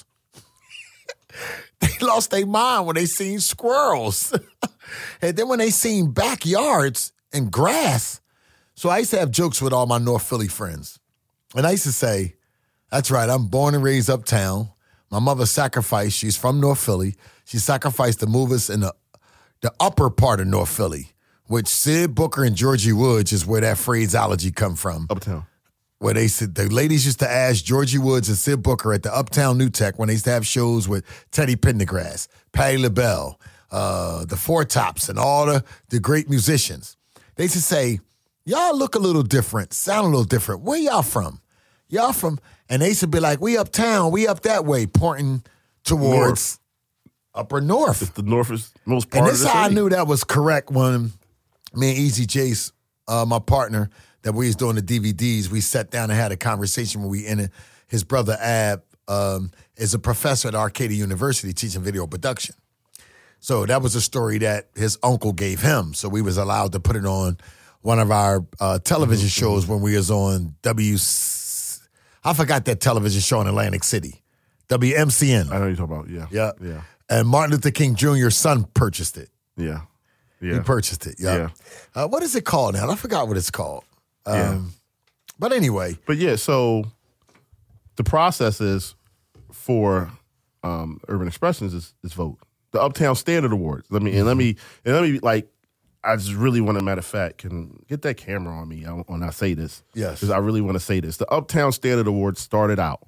Speaker 3: they lost their mind when they seen squirrels. And then when they seen backyards and grass. So I used to have jokes with all my North Philly friends. And I used to say, that's right, I'm born and raised uptown. My mother sacrificed, she's from North Philly. She sacrificed to move us in the, the upper part of North Philly, which Sid Booker and Georgie Woods is where that phraseology come from.
Speaker 1: Uptown.
Speaker 3: Where they said the ladies used to ask Georgie Woods and Sid Booker at the Uptown New Tech when they used to have shows with Teddy Pendergrass, Patti LaBelle, uh, the Four Tops, and all the, the great musicians. They used to say, y'all look a little different, sound a little different. Where y'all from? Y'all from, and they used to be like, we uptown, we up that way, pointing towards upper north.
Speaker 1: It's the northest most part
Speaker 3: And
Speaker 1: of
Speaker 3: this
Speaker 1: the
Speaker 3: is how I
Speaker 1: city.
Speaker 3: knew that was correct when me and Easy Jace, uh, my partner, that we was doing the D V Ds, we sat down and had a conversation when we ended. His brother Ab um, is a professor at Arcadia University teaching video production. So that was a story that his uncle gave him. So we was allowed to put it on one of our uh, television shows when we was on W. I forgot that television show in Atlantic City, W M C N.
Speaker 1: I know what you're talking about. Yeah.
Speaker 3: Yeah.
Speaker 1: Yeah.
Speaker 3: And Martin Luther King Junior's son purchased it.
Speaker 1: Yeah.
Speaker 3: He
Speaker 1: Yeah.
Speaker 3: purchased it. Yeah. Uh, what is it called now? I forgot what it's called. Um,
Speaker 1: Yeah.
Speaker 3: But anyway,
Speaker 1: But yeah, so the process is for um, Urban Expressions is, is vote. The Uptown Standard Awards. Let me and let me and let me like. I just really want to, matter of fact, can get that camera on me when I say this.
Speaker 3: Yes.
Speaker 1: because I really want to say this. The Uptown Standard Awards started out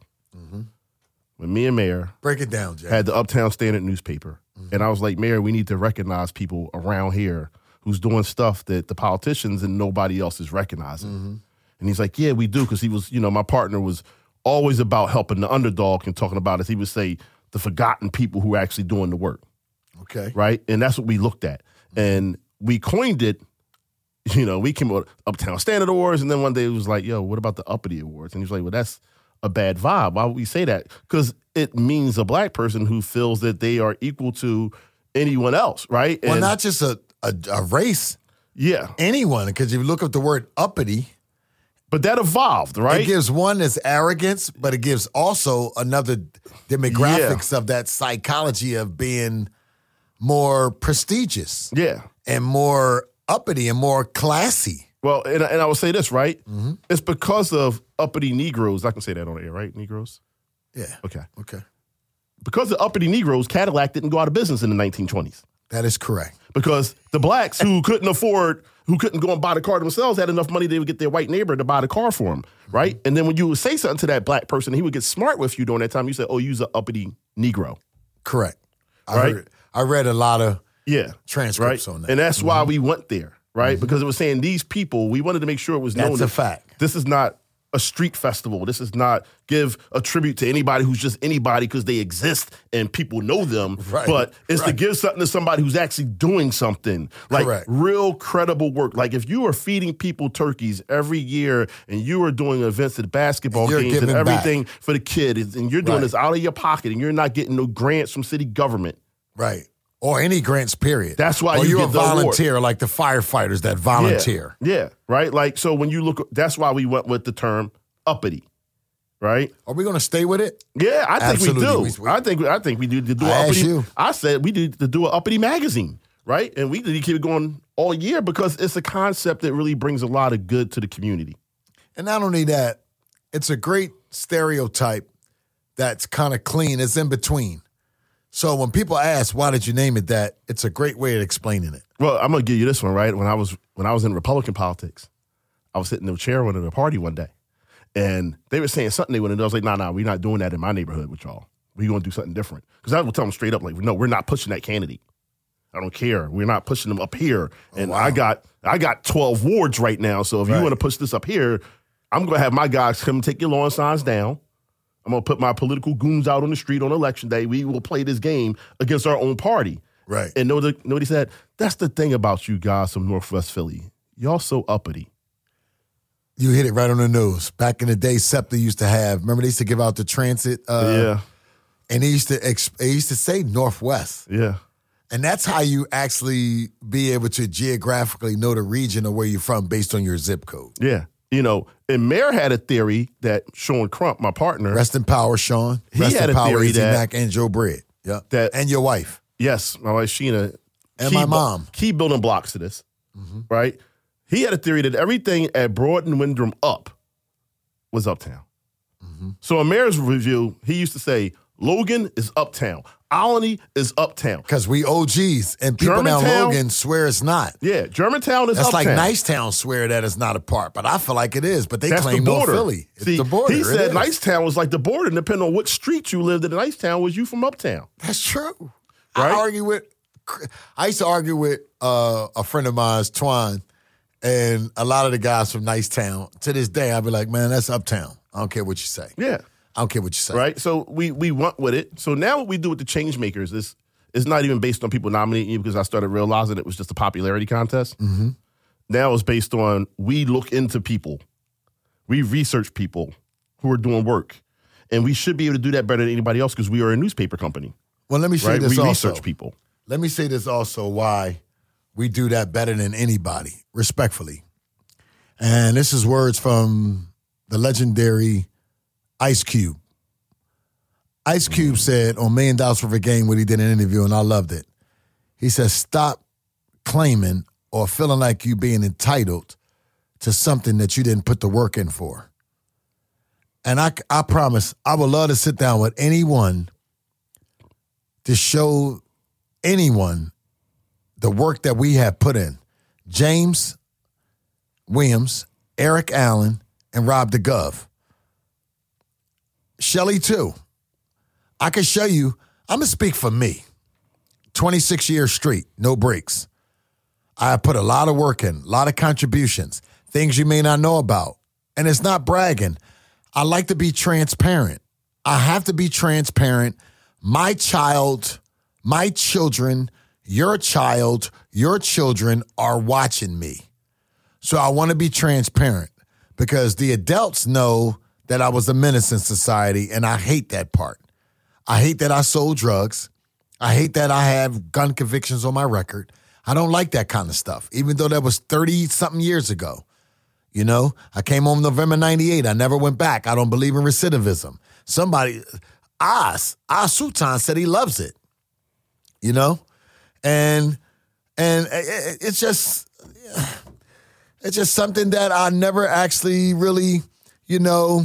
Speaker 1: when me and Mayor
Speaker 3: break it down, Jay.
Speaker 1: had the Uptown Standard newspaper, and I was like, Mayor, we need to recognize people around here who's doing stuff that the politicians and nobody else is recognizing. And he's like, yeah, we do, because he was, you know, my partner was always about helping the underdog and talking about, as he would say, the forgotten people who are actually doing the work,
Speaker 3: Okay.
Speaker 1: right? And that's what we looked at. And we coined it, you know, we came up with Uptown Standard Awards, and then one day it was like, yo, what about the Uppity Awards? And he was like, well, that's a bad vibe. Why would we say that? Because it means a black person who feels that they are equal to anyone else, right?
Speaker 3: Well,
Speaker 1: And-
Speaker 3: not just a, a, a race,
Speaker 1: yeah,
Speaker 3: anyone, because if you look up the word uppity,
Speaker 1: but that evolved, right?
Speaker 3: it gives one this arrogance, but it gives also another demographics of that psychology of being more prestigious
Speaker 1: yeah.
Speaker 3: and more uppity and more classy.
Speaker 1: Well, and, and I will say this, right? It's because of uppity Negroes. I can say that on the air, right? Negroes?
Speaker 3: Yeah.
Speaker 1: Okay.
Speaker 3: Okay.
Speaker 1: Because of uppity Negroes, Cadillac didn't go out of business in the nineteen twenties.
Speaker 3: That is correct.
Speaker 1: Because the blacks who couldn't afford, who couldn't go and buy the car themselves, had enough money they would get their white neighbor to buy the car for them, right? And then when you would say something to that black person, he would get smart with you during that time. You say, oh, you's an uppity Negro.
Speaker 3: Correct. I
Speaker 1: Right.
Speaker 3: heard, I read a lot of
Speaker 1: Yeah.
Speaker 3: transcripts
Speaker 1: right?
Speaker 3: on that.
Speaker 1: And that's why we went there, right? Because it was saying these people, we wanted to make sure it was known
Speaker 3: That's a
Speaker 1: that
Speaker 3: fact.
Speaker 1: this is not a street festival. This is not give a tribute to anybody who's just anybody because they exist and people know them.
Speaker 3: Right,
Speaker 1: But it's to
Speaker 3: right.
Speaker 1: give something to somebody who's actually doing something. Like
Speaker 3: Correct.
Speaker 1: real credible work. Like if you are feeding people turkeys every year and you are doing events at basketball
Speaker 3: You're
Speaker 1: games and
Speaker 3: giving back.
Speaker 1: everything for the kid and you're doing
Speaker 3: Right.
Speaker 1: this out of your pocket and you're not getting no grants from city government.
Speaker 3: Right. Or any grants, period.
Speaker 1: That's why
Speaker 3: or
Speaker 1: you
Speaker 3: you're
Speaker 1: get
Speaker 3: a
Speaker 1: the award.
Speaker 3: volunteer, like the firefighters that volunteer.
Speaker 1: Yeah, yeah, right? Like, so when you look, that's why we went with the term uppity, right?
Speaker 3: Are we going to stay with it?
Speaker 1: Yeah, I think
Speaker 3: Absolutely.
Speaker 1: we do.
Speaker 3: We- we-
Speaker 1: I think I think we need to do
Speaker 3: I
Speaker 1: an
Speaker 3: asked
Speaker 1: uppity.
Speaker 3: you.
Speaker 1: I said we need to do an uppity magazine, right? And we need to keep it going all year because it's a concept that really brings a lot of good to the community.
Speaker 3: And not only that, it's a great stereotype that's kind of clean. It's in between. So when people ask, why did you name it that, it's a great way of explaining it.
Speaker 1: Well, I'm gonna give you this one, right? When I was when I was in Republican politics, I was sitting in a chair at a party one day, and they were saying something they wanted to do. I was like, nah, nah, we're not doing that in my neighborhood with y'all. We're gonna do something different. Because I would tell them straight up, like, no, we're not pushing that candidate. I don't care. We're not pushing them up here. And
Speaker 3: Oh, wow.
Speaker 1: I got I got twelve wards right now. So if
Speaker 3: Right.
Speaker 1: you want to push this up here, I'm gonna have my guys come take your lawn signs down. I'm going to put my political goons out on the street on election day. We will play this game against our own party.
Speaker 3: Right.
Speaker 1: And know that nobody said, that's the thing about you guys from Northwest Philly. Y'all so uppity.
Speaker 3: You hit it right on the nose. Back in the day, SEPTA used to have, remember they used to give out the transit? Uh,
Speaker 1: yeah.
Speaker 3: And they used to exp- they used to say Northwest.
Speaker 1: Yeah.
Speaker 3: And that's how you actually be able to geographically know the region of where you're from based on your zip code.
Speaker 1: Yeah. You know, and Mayor had a theory that Sean Crump, my partner,
Speaker 3: Rest in power, Sean.
Speaker 1: He
Speaker 3: Rest
Speaker 1: had
Speaker 3: in
Speaker 1: a
Speaker 3: power,
Speaker 1: theory
Speaker 3: Easy
Speaker 1: that-
Speaker 3: Mac and Joe Bread. Yeah.
Speaker 1: that-
Speaker 3: and your wife.
Speaker 1: yes, my wife Sheena,
Speaker 3: And
Speaker 1: key
Speaker 3: my
Speaker 1: bu-
Speaker 3: mom.
Speaker 1: key building blocks to this, right? He had a theory that everything at Broad and Wyndham up was uptown. So in Mayor's review, he used to say, Logan is uptown. Alany is uptown.
Speaker 3: Because we O Gs. And people down
Speaker 1: Germantown-
Speaker 3: Logan swear it's not.
Speaker 1: Yeah, Germantown is
Speaker 3: That's
Speaker 1: uptown.
Speaker 3: like Nicetown swear that it's not a part, but I feel like it is. But they
Speaker 1: That's
Speaker 3: claim
Speaker 1: the
Speaker 3: North
Speaker 1: border.
Speaker 3: Philly. It's
Speaker 1: See,
Speaker 3: the border.
Speaker 1: he
Speaker 3: It
Speaker 1: said
Speaker 3: is.
Speaker 1: Nicetown was like the border, and depending on which street you lived in Nicetown, was you from uptown.
Speaker 3: That's true.
Speaker 1: Right?
Speaker 3: I argue with. I used to argue with uh, a friend of mine's, Twan, and a lot of the guys from Nicetown. To this day, I'd be like, man, that's uptown. I don't care what you say.
Speaker 1: Yeah.
Speaker 3: I don't care what you say.
Speaker 1: Right? So we we went with it. So now what we do with the change makers is it's not even based on people nominating you because I started realizing it was just a popularity contest. Mm-hmm. Now it's based on we look into people. We research people who are doing work. And we should be able to do that better than anybody else because we are a newspaper company.
Speaker 3: Well, let me say
Speaker 1: Right?
Speaker 3: this
Speaker 1: We
Speaker 3: also.
Speaker 1: research people.
Speaker 3: Let me say this also why we do that better than anybody, respectfully. And this is words from the legendary Ice Cube. Ice Cube said on Million Dollars for a Game when he did an interview, and I loved it. He said, stop claiming or feeling like you being entitled to something that you didn't put the work in for. And I, I promise, I would love to sit down with anyone to show anyone the work that we have put in. James Williams, Eric Allen, and Rob DeGov. Shelly, too. I can show you, I'm going to speak for me. twenty-six years straight, no breaks. I put a lot of work in, a lot of contributions, things you may not know about. And it's not bragging. I like to be transparent. I have to be transparent. My child, my children, your child, your children are watching me. So I want to be transparent because the adults know that I was a menace in society, and I hate that part. I hate that I sold drugs. I hate that I have gun convictions on my record. I don't like that kind of stuff, even though that was thirty-something years ago. You know, I came home November ninety-eight. I never went back. I don't believe in recidivism. Somebody, Oz, Oz Sultan said he loves it, you know? And and it- it's just, it's just something that I never actually really, you know,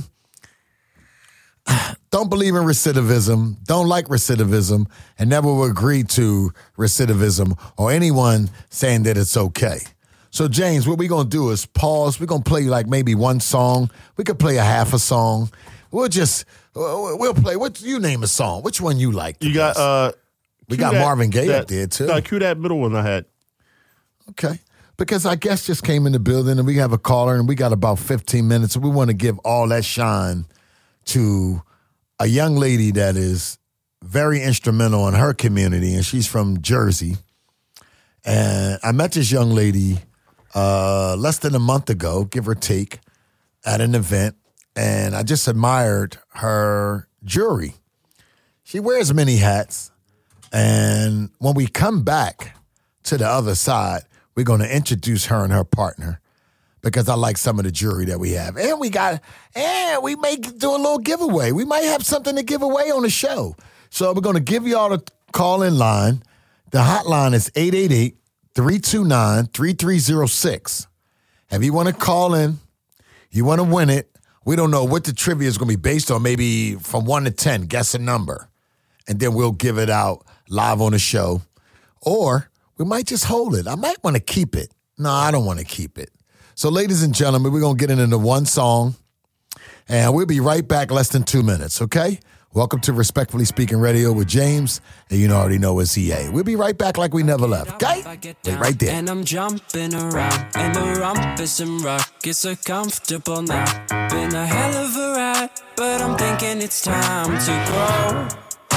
Speaker 3: don't believe in recidivism, don't like recidivism, and never will agree to recidivism or anyone saying that it's okay. So, James, what we're going to do is pause. We're going to play like maybe one song. We could play a half a song. We'll just, we'll play, what you name a song. Which one you like? the
Speaker 1: You got
Speaker 3: best?
Speaker 1: uh
Speaker 3: We
Speaker 1: cue
Speaker 3: got
Speaker 1: that-
Speaker 3: Marvin Gaye
Speaker 1: that-
Speaker 3: up there, too.
Speaker 1: No, cue that middle one I had.
Speaker 3: Okay. Because our guest just came in the building and we have a caller and we got about fifteen minutes. And we want to give all that shine to a young lady that is very instrumental in her community, and she's from Jersey. And I met this young lady uh, less than a month ago, give or take, at an event, and I just admired her jewelry. She wears many hats, And when we come back to the other side, we're going to introduce her and her partner because I like some of the jewelry that we have. And we got, and we may do a little giveaway. We might have something to give away on the show. So we're going to give you all a call-in line. The hotline is eight eight eight, three two nine, three three zero six. If you want to call in, you want to win it, we don't know what the trivia is going to be based on, maybe from one to ten, guess a number. And then we'll give it out live on the show. Or we might just hold it. I might want to keep it. No, I don't want to keep it. So, ladies and gentlemen, we're going to get into one song, and we'll be right back less than two minutes, okay? Welcome to Respectfully Speaking Radio with James, and you already know it's E A. We'll be right back like we never left, okay? Wait right there.
Speaker 7: And I'm jumping around, and the rumpus and rock is so comfortable now. Been a hell of a ride, but I'm thinking it's time to grow.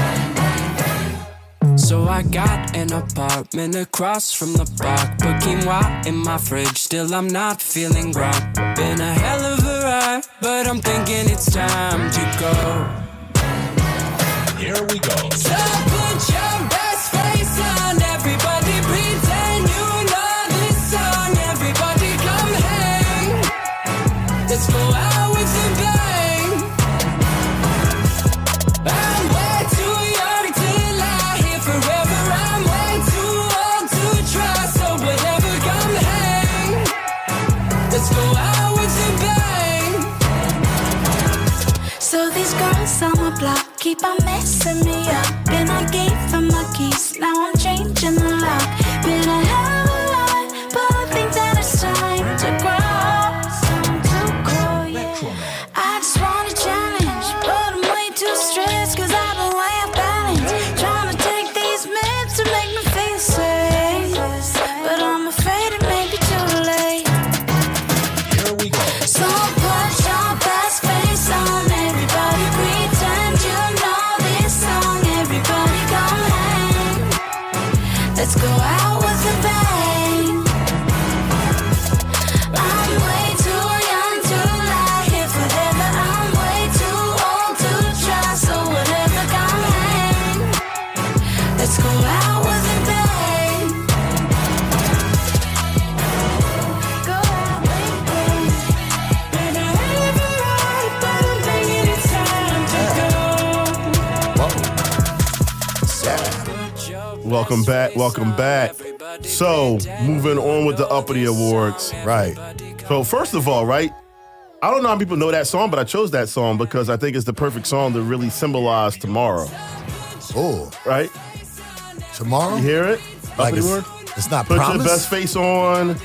Speaker 7: So I got an apartment across from the park. Put quinoa in my fridge, still I'm not feeling right. Been a hell of a ride, but I'm thinking it's time to go.
Speaker 6: Here we go.
Speaker 7: So put your best face on, everybody pretend you know this song. Everybody come hang, let's go out with a bang. I'm way too young to lie here forever. I'm way too old to try, so whatever, come hang, let's go out with a bang.
Speaker 8: So these girls on my block keep on messing me up. Been I gave them my keys, now I'm changing the lock. Been a hell of a lot, but I think that it's time to grow. Time to grow, yeah. I just want a challenge, but I'm way too stressed, cause I don't have balance. Trying to take these meds to make me feel safe, but I'm afraid it may be too late.
Speaker 6: Here we go.
Speaker 8: So put your best face on, everybody pretend you know this song. Everybody come hang, let's go out with a bang. I'm way too young to lie here forever. I'm way too old to try, so whatever, come hang, let's go out with a bang. Go out with a bang.
Speaker 7: Been a hell of a ride, but I'm thinking it's time to go.
Speaker 1: Welcome back, welcome back. So, moving on with the Uppity Awards.
Speaker 3: Right.
Speaker 1: So, first of all, right, I don't know how people know that song, but I chose that song because I think it's the perfect song to really symbolize tomorrow,
Speaker 3: Oh,
Speaker 1: right?
Speaker 3: tomorrow?
Speaker 1: You hear it?
Speaker 3: Like
Speaker 1: Uppity
Speaker 3: it's,
Speaker 1: Award?
Speaker 3: it's not
Speaker 1: Put
Speaker 3: promise?
Speaker 1: your best face on,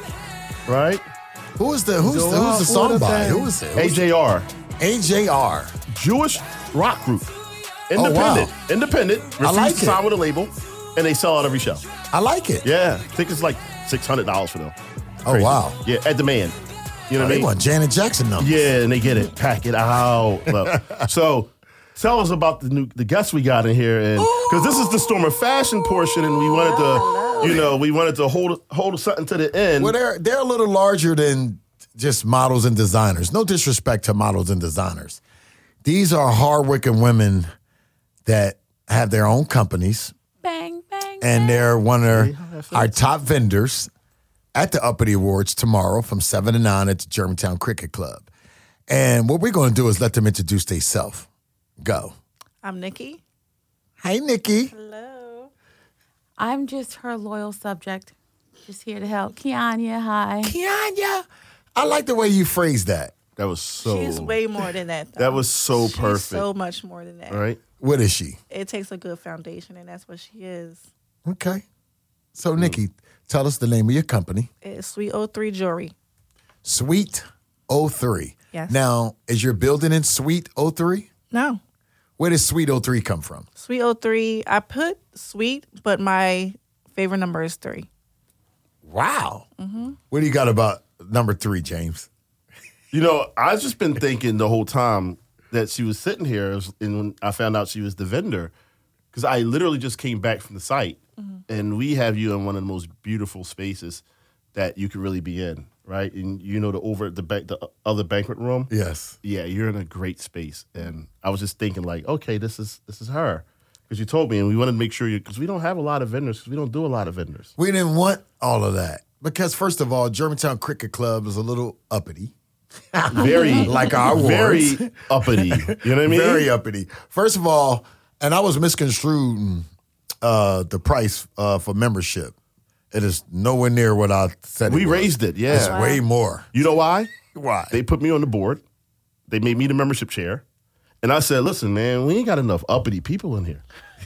Speaker 1: right?
Speaker 3: Who is the, who's the, who's the song by? Who is it?
Speaker 1: A J R,
Speaker 3: A J R.
Speaker 1: Jewish rock group.
Speaker 3: Oh, wow.
Speaker 1: Independent. Independent. Refused
Speaker 3: like
Speaker 1: to
Speaker 3: it.
Speaker 1: sign with a label, and they sell out every show.
Speaker 3: I like it.
Speaker 1: Yeah, I think it's like six hundred dollars for them.
Speaker 3: Oh,
Speaker 1: Crazy.
Speaker 3: wow.
Speaker 1: Yeah, at demand. You know
Speaker 3: Oh,
Speaker 1: what I
Speaker 3: they
Speaker 1: mean?
Speaker 3: want Janet Jackson numbers.
Speaker 1: Yeah, and they get it. Pack it out. Look. So, tell us about the new the guests we got in here, and because this is the Storm of Fashion portion, and we wanted to, you know, we wanted to hold hold something to the end.
Speaker 3: Well, they're, they're a little larger than just models and designers. No disrespect to models and designers. These are hardworking women that have their own companies,
Speaker 8: Bang, bang,
Speaker 3: and they're one of our top vendors at the Uppity Awards tomorrow from seven to nine at the Germantown Cricket Club. And what we're going to do is let them introduce themselves. Go.
Speaker 9: I'm Nikki.
Speaker 3: Hey, Nikki.
Speaker 9: Hello.
Speaker 10: I'm just her loyal subject, just here to help. Kianya, hi.
Speaker 3: Kianya. I like the way you phrased that.
Speaker 1: That was so.
Speaker 9: She's way more than that, though.
Speaker 1: That was so
Speaker 9: She's
Speaker 1: perfect.
Speaker 9: so much more than that.
Speaker 1: All right.
Speaker 3: What is she?
Speaker 9: It takes a good foundation, and that's what she is.
Speaker 3: Okay. So, Nikki, tell us the name of your company.
Speaker 9: It's Sweet oh three Jewelry.
Speaker 3: Sweet oh three.
Speaker 9: Yes.
Speaker 3: Now, is your building in Sweet oh three?
Speaker 9: No.
Speaker 3: Where does Sweet oh three come from?
Speaker 9: Sweet oh three, I put sweet, but my favorite number is three.
Speaker 3: Wow. Mm-hmm. What do you got about number three, James?
Speaker 1: You know, I've just been thinking the whole time that she was sitting here, and when I found out she was the vendor, because I literally just came back from the site, mm-hmm. and we have you in one of the most beautiful spaces that you could really be in, right? And you know the over the ba- the other banquet room.
Speaker 3: Yes.
Speaker 1: Yeah, you're in a great space, and I was just thinking like, okay, this is this is her, Because you told me, and we wanted to make sure you, because we don't have a lot of vendors, because we don't do a lot of vendors.
Speaker 3: We didn't want all of that. Because, first of all, Germantown Cricket Club is a little uppity.
Speaker 1: Very,
Speaker 3: like our awards.
Speaker 1: Very uppity. You know what I mean?
Speaker 3: Very uppity. First of all, and I was misconstruing uh, the price uh, for membership. It is nowhere near what I said.
Speaker 1: We
Speaker 3: it was.
Speaker 1: raised it, yeah.
Speaker 3: It's way more.
Speaker 1: You know why?
Speaker 3: Why?
Speaker 1: They put me on the board. They made me the membership chair. And I said, listen, man, we ain't got enough uppity people in here.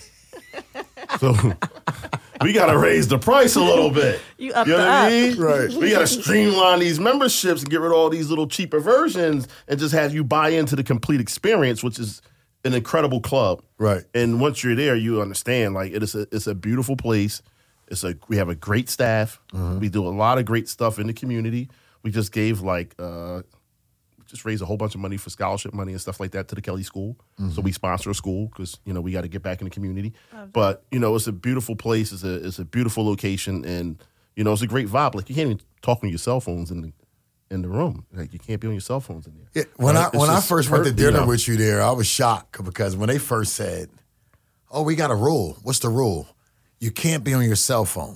Speaker 1: So we got to raise the price a little bit.
Speaker 9: You up
Speaker 1: you know
Speaker 9: the
Speaker 1: what I
Speaker 9: up.
Speaker 1: mean?
Speaker 3: Right.
Speaker 1: We got to streamline these memberships and get rid of all these little cheaper versions and just have you buy into the complete experience, which is an incredible club.
Speaker 3: Right.
Speaker 1: And once you're there, you understand, like, it is a, it's a beautiful place. It's a We have a great staff.
Speaker 3: Mm-hmm.
Speaker 1: We do a lot of great stuff in the community. We just gave, like, uh, just raised a whole bunch of money for scholarship money and stuff like that to the Kelly School.
Speaker 3: Mm-hmm.
Speaker 1: So we sponsor a school because, you know, we got to get back in the community. But, you know, it's a beautiful place. It's a it's a beautiful location. And, you know, it's a great vibe. Like, you can't even talk on your cell phones in the, in the room. Like, you can't be on your cell phones in there.
Speaker 3: Yeah, when
Speaker 1: Right?
Speaker 3: I
Speaker 1: It's
Speaker 3: when I
Speaker 1: just
Speaker 3: first went to
Speaker 1: perfect,
Speaker 3: dinner
Speaker 1: you know?
Speaker 3: with you there, I was shocked because when they first said, "Oh, we got a rule. What's the rule? You can't be on your cell phone."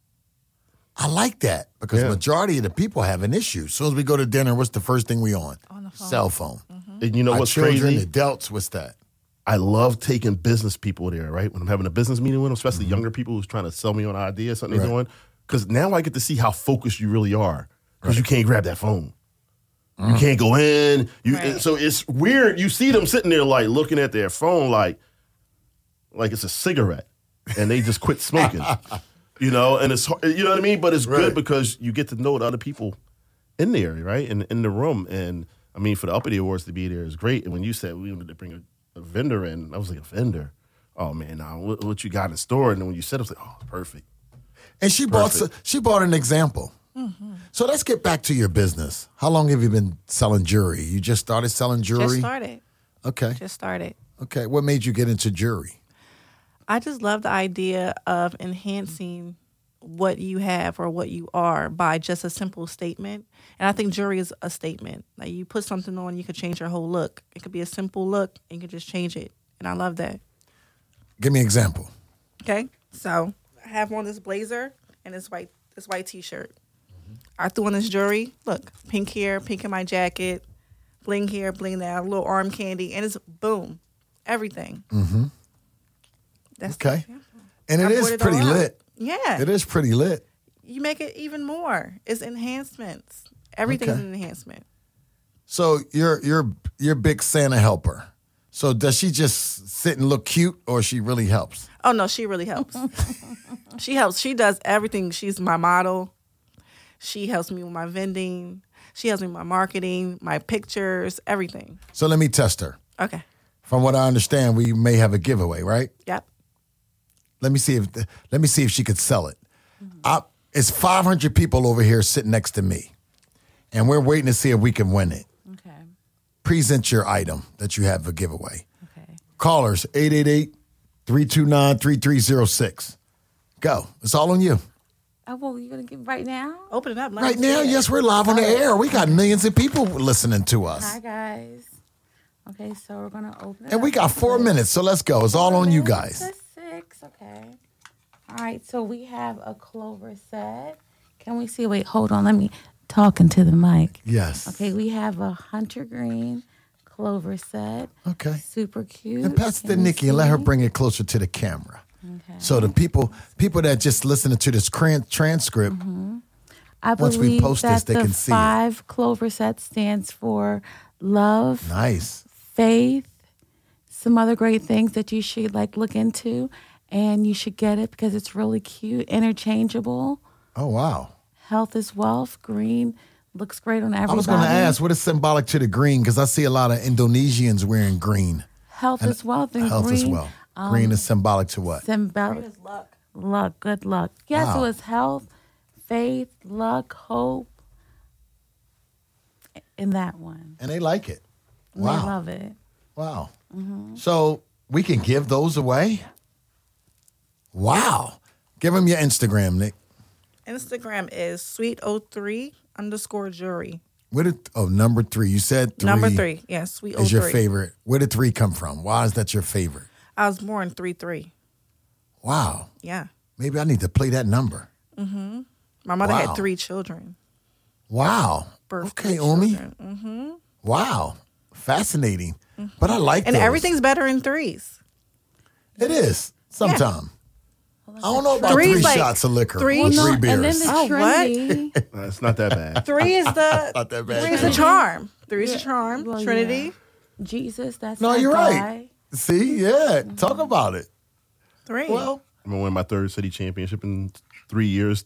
Speaker 3: I like that because
Speaker 1: Yeah.
Speaker 3: majority of the people have an issue. As soon as we go to dinner, what's the first thing we on?
Speaker 9: On the phone.
Speaker 3: Cell phone.
Speaker 1: And you know
Speaker 3: Our
Speaker 1: what's
Speaker 3: children,
Speaker 1: crazy?
Speaker 3: adults, what's that?
Speaker 1: I love taking business people there, right? When I'm having a business meeting with them, especially younger people who's trying to sell me on an idea, something they're
Speaker 3: Mm-hmm. Right.
Speaker 1: doing. Because now I get to see how focused you really are. Because you can't grab that phone. You can't go in. You
Speaker 9: Right.
Speaker 1: So it's weird. You see them sitting there like looking at their phone like, like it's a cigarette. And they just quit smoking. You know, and it's, you know what I mean? But it's
Speaker 3: Right.
Speaker 1: good because you get to know the other people in there, right? In, in the room. And I mean, for the Uppity Awards to be there is great. And when you said we wanted to bring a, a vendor in, I was like, a vendor? Oh, man, nah, what, what you got in store? And then when you said it, I was like, oh, perfect.
Speaker 3: And she bought
Speaker 1: Perfect.
Speaker 3: she bought an example. So let's get back to your business. How long have you been selling jewelry? You just started selling jewelry?
Speaker 9: Just started.
Speaker 3: Okay.
Speaker 9: Just started.
Speaker 3: Okay. What made you get into jewelry?
Speaker 9: I just love the idea of enhancing what you have or what you are by just a simple statement. And I think jewelry is a statement. Like, you put something on, you could change your whole look. It could be a simple look, and you can just change it. And I love that.
Speaker 3: Give me an example.
Speaker 9: Okay, so I have on this blazer and this white this white t-shirt. I threw on this jewelry. Look, pink here, pink in my jacket, bling here, bling there, a little arm candy, and it's boom, everything.
Speaker 3: Mm-hmm.
Speaker 9: That's
Speaker 3: Okay.
Speaker 9: the example.
Speaker 3: And it
Speaker 9: I
Speaker 3: is
Speaker 9: brought it
Speaker 3: pretty
Speaker 9: all out.
Speaker 3: lit.
Speaker 9: Yeah,
Speaker 3: It is pretty lit.
Speaker 9: you make it even more. It's enhancements. Everything's
Speaker 3: Okay.
Speaker 9: an enhancement.
Speaker 3: So you're you're you're a big Santa helper. So does she just sit and look cute, or she really helps?
Speaker 9: Oh no, she really helps. She helps. She does everything. She's my model. She helps me with my vending. She helps me with my marketing, my pictures, everything.
Speaker 3: So let me test her.
Speaker 9: Okay.
Speaker 3: From what I understand, we may have a giveaway, right?
Speaker 9: Yep.
Speaker 3: Let me see if let me see if she could sell it. I, it's five hundred people over here sitting next to me, and we're waiting to see if we can win it.
Speaker 10: Okay.
Speaker 3: Present your item that you have for giveaway.
Speaker 10: Okay.
Speaker 3: Callers, eight eight eight, three two nine, three three zero six. Go. It's all on you.
Speaker 10: Oh, well, you're going to give right now?
Speaker 9: Open it up. let
Speaker 3: Right
Speaker 9: me see
Speaker 3: now,
Speaker 9: it.
Speaker 3: yes, we're live on the air. We got millions of people listening to us.
Speaker 10: Hi, guys. Okay, so we're going to open it
Speaker 3: And we
Speaker 10: up.
Speaker 3: got four minutes, so let's go. It's all on you guys.
Speaker 10: That's six, okay. All right, so we have a clover set. Can we see? Wait, hold on. Let me talk into the mic.
Speaker 3: Yes.
Speaker 10: Okay, we have a hunter green clover set.
Speaker 3: Okay.
Speaker 10: Super cute.
Speaker 3: And pass it to
Speaker 10: Can we
Speaker 3: Nikki and let her
Speaker 10: see?
Speaker 3: bring it closer to the camera.
Speaker 10: Okay.
Speaker 3: So the people people that just listening to this cran- transcript,
Speaker 10: I
Speaker 3: once we
Speaker 10: believe
Speaker 3: post
Speaker 10: that
Speaker 3: this, they
Speaker 10: the
Speaker 3: can see it.
Speaker 10: five clover set stands for love,
Speaker 3: nice.
Speaker 10: faith, some other great things that you should like look into, and you should get it because it's really cute, interchangeable.
Speaker 3: Oh, wow.
Speaker 10: Health is wealth. Green looks great on everybody.
Speaker 3: I was going to ask, what is symbolic to the green? Because I see a lot of Indonesians wearing green.
Speaker 10: Health is wealth, and
Speaker 3: Health
Speaker 10: green.
Speaker 3: as well.
Speaker 10: um,
Speaker 3: Green is symbolic to what?
Speaker 10: Symbolic.
Speaker 9: Luck.
Speaker 10: Luck, good luck. Yes,
Speaker 3: Wow.
Speaker 10: it was health, faith, luck, hope. In that one,
Speaker 3: And they like it.
Speaker 10: And
Speaker 3: Wow.
Speaker 10: they love it.
Speaker 3: Wow. So we can give those away? Wow. Give them your Instagram, Nick.
Speaker 9: Instagram is sweet oh three underscore jewelry.
Speaker 3: Where did, oh, number three. You said three.
Speaker 9: Number three. Yes, sweet oh
Speaker 3: Is
Speaker 9: three.
Speaker 3: your favorite. Where did three come from? Why is that your favorite?
Speaker 9: I was born three three.
Speaker 3: Wow.
Speaker 9: Yeah.
Speaker 3: Maybe I need to play that number.
Speaker 9: Mm-hmm. My mother
Speaker 3: Wow.
Speaker 9: had three children.
Speaker 3: Wow.
Speaker 9: Birth
Speaker 3: Okay,
Speaker 9: three
Speaker 3: Omi.
Speaker 9: Mm-hmm.
Speaker 3: Wow. Fascinating. But I like
Speaker 9: And
Speaker 3: those.
Speaker 9: everything's better in threes.
Speaker 3: It is. Sometime. I don't know about
Speaker 9: Three's
Speaker 3: three
Speaker 9: like-
Speaker 3: shots of liquor
Speaker 9: three-
Speaker 3: or
Speaker 9: Well,
Speaker 3: three
Speaker 10: no,
Speaker 3: beers.
Speaker 10: and then the
Speaker 9: Oh, what?
Speaker 10: Trinity.
Speaker 1: It's not that bad.
Speaker 9: Three is the
Speaker 3: Not that bad.
Speaker 9: three is the charm. Three is
Speaker 10: Yeah.
Speaker 9: the charm.
Speaker 10: Well,
Speaker 9: Trinity.
Speaker 10: Jesus, that's
Speaker 3: No,
Speaker 10: our
Speaker 3: you're
Speaker 10: guy.
Speaker 3: right. See, yeah. Talk about it.
Speaker 9: Three.
Speaker 3: Well,
Speaker 1: I'm gonna win my third city championship in three years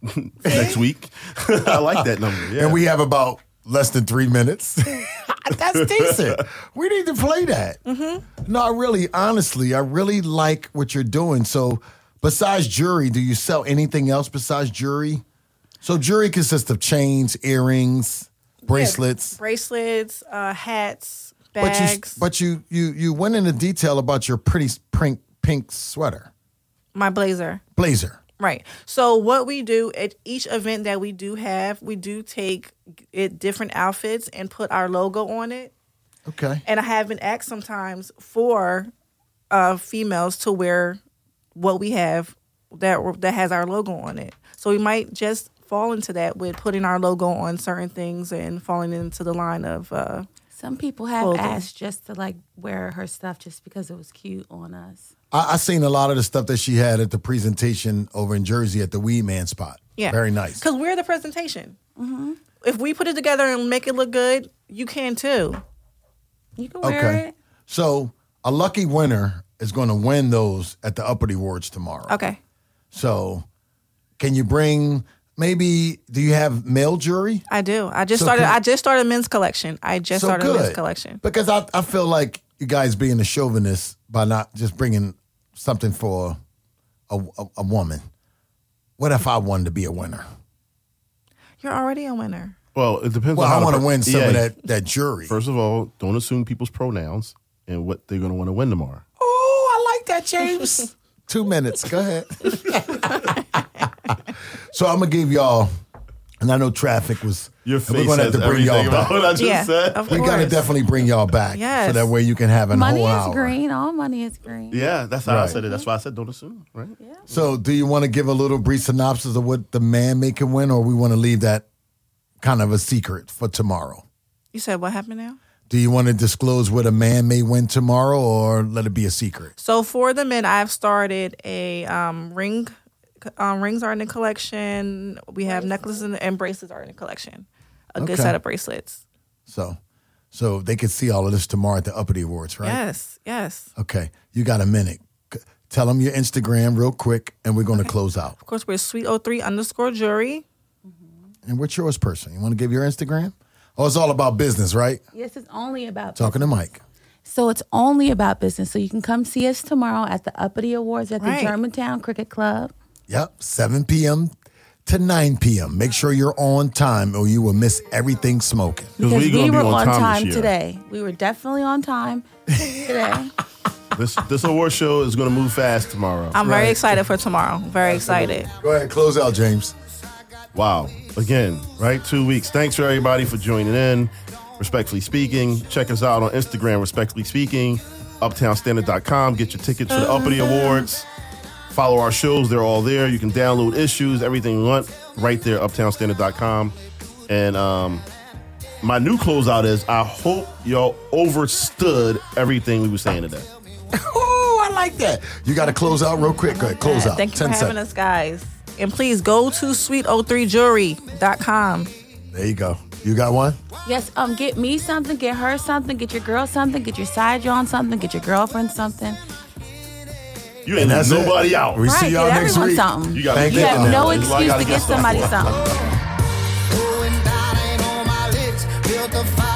Speaker 1: next week. I like that number. Yeah.
Speaker 3: and we have about less than three minutes. That's decent. We need to play that.
Speaker 9: Mm-hmm.
Speaker 3: No, I really, honestly, I really like what you're doing. So, besides jewelry, do you sell anything else besides jewelry? So, jewelry consists of chains, earrings, bracelets.
Speaker 9: Yeah, bracelets, uh, hats,
Speaker 3: But you,
Speaker 9: bags.
Speaker 3: but you, you, you went into detail about your pretty pink, pink sweater,
Speaker 9: my blazer.
Speaker 3: blazer.
Speaker 9: Right. So what we do at each event that we do have, we do take it different outfits and put our logo on it.
Speaker 3: Okay.
Speaker 9: And I have been asked sometimes for uh, females to wear what we have that that has our logo on it. So we might just fall into that with putting our logo on certain things and falling into the line of. Uh,
Speaker 10: Some people have
Speaker 9: Clothing.
Speaker 10: asked just to like wear her stuff just because it was cute on us.
Speaker 3: I, I seen a lot of the stuff that she had at the presentation over in Jersey at the Weed Man spot.
Speaker 9: yeah,
Speaker 3: Very nice.
Speaker 9: Because we're the presentation. Mm-hmm. If we put it together and make it look good, you can too.
Speaker 10: You can wear
Speaker 3: Okay.
Speaker 10: it.
Speaker 3: So a lucky winner is going to win those at the Uppity Awards tomorrow.
Speaker 9: Okay.
Speaker 3: So can you bring maybe, do you have male jewelry?
Speaker 9: I do. I just
Speaker 3: So
Speaker 9: started.
Speaker 3: can-
Speaker 9: I just started a men's collection. I just
Speaker 3: So
Speaker 9: started a men's
Speaker 3: good.
Speaker 9: collection.
Speaker 3: Because I, I feel like you guys being a chauvinist by not just bringing something for a, a, a woman. What if I wanted to be a winner?
Speaker 9: You're already a winner.
Speaker 1: well, it depends
Speaker 3: Well,
Speaker 1: on how
Speaker 3: I
Speaker 1: the
Speaker 3: want to
Speaker 1: per-
Speaker 3: win some
Speaker 1: Yeah.
Speaker 3: of that, that jewelry.
Speaker 1: First of all, don't assume people's pronouns and what they're going to want to win tomorrow.
Speaker 3: Oh, I like that, James. Two minutes. Go ahead. So I'm gonna give y'all, and I know traffic was.
Speaker 1: Your
Speaker 3: and
Speaker 1: face
Speaker 3: we're gonna have
Speaker 1: says
Speaker 3: to bring y'all
Speaker 1: everything about
Speaker 3: back.
Speaker 1: what I just
Speaker 9: Yeah,
Speaker 1: said.
Speaker 9: of
Speaker 3: We
Speaker 9: course.
Speaker 3: gotta definitely bring y'all back, so
Speaker 9: Yes.
Speaker 3: that way you can have a
Speaker 10: Money
Speaker 3: whole
Speaker 10: is
Speaker 3: hour.
Speaker 10: green. All money is green.
Speaker 1: Yeah, that's how I
Speaker 3: Right.
Speaker 1: said it. That's why I said don't assume, right?
Speaker 3: So, do you want to give a little brief synopsis of what the man may can win, or we want to leave that kind of a secret for tomorrow?
Speaker 9: You said what happened now?
Speaker 3: Do you want to disclose what a man may win tomorrow, or let it be a secret?
Speaker 9: So for the men, I've started a um, ring. Um, rings are in the collection. We have necklaces and, and bracelets are in the collection. A good
Speaker 3: Okay.
Speaker 9: set of bracelets.
Speaker 3: So, so they can see all of this tomorrow at the Uppity Awards, right?
Speaker 9: Yes, yes.
Speaker 3: Okay, you got a minute. C- Tell them your Instagram real quick, and we're going to close out.
Speaker 9: Of course, we're sweet oh three underscore jury.
Speaker 3: And what's yours, person? You want to give your Instagram? Oh, it's all about business, right?
Speaker 10: Yes, it's only about
Speaker 3: Talking to Mike.
Speaker 10: So it's only about business. So you can come see us tomorrow at the Uppity Awards at
Speaker 9: Right.
Speaker 10: the Germantown Cricket Club.
Speaker 3: Yep, seven p.m. to nine p.m. Make sure you're on time, or you will miss everything smoking.
Speaker 10: Because
Speaker 1: we
Speaker 10: we,
Speaker 1: gonna be
Speaker 10: were
Speaker 1: on
Speaker 10: on
Speaker 1: time
Speaker 10: time,
Speaker 1: this year.
Speaker 10: today. We were definitely on time today.
Speaker 1: This this award show is going to move fast tomorrow.
Speaker 9: I'm very excited for tomorrow. Very excited.
Speaker 3: Go ahead, close out, James.
Speaker 1: Wow. Again, right? Two weeks. Thanks for everybody for joining in. Respectfully Speaking. Check us out on Instagram, Respectfully Speaking. uptown standard dot com. Get your tickets for the Uppity Awards. Follow our shows. They're all there. You can download issues, everything you want, right there, uptown standard dot com. And um, my new closeout is, I hope y'all overstood everything we were saying today.
Speaker 3: Oh, I like that. You got to close out real quick. Go ahead, close
Speaker 9: Yeah,
Speaker 3: out.
Speaker 9: Thank you for
Speaker 3: ten
Speaker 9: having
Speaker 3: seconds.
Speaker 9: us, guys. And please go to sweet oh three jewelry dot com.
Speaker 3: There you go. You got one?
Speaker 10: Yes, um, get me something, get her something, get your girl something, get your side John something, get your girlfriend something.
Speaker 1: You ain't
Speaker 3: And that's
Speaker 1: leaving
Speaker 3: it.
Speaker 1: nobody out.
Speaker 3: We
Speaker 10: Right,
Speaker 3: see y'all
Speaker 10: get
Speaker 3: next
Speaker 10: everyone
Speaker 3: week.
Speaker 10: something.
Speaker 1: You got
Speaker 3: Thank
Speaker 10: You
Speaker 3: you.
Speaker 10: have no
Speaker 1: That's why I
Speaker 10: excuse
Speaker 1: gotta
Speaker 10: to
Speaker 1: get
Speaker 10: get
Speaker 1: stuff
Speaker 10: somebody
Speaker 1: for.
Speaker 10: something.
Speaker 5: Going down ain't on my lips. Built a fire.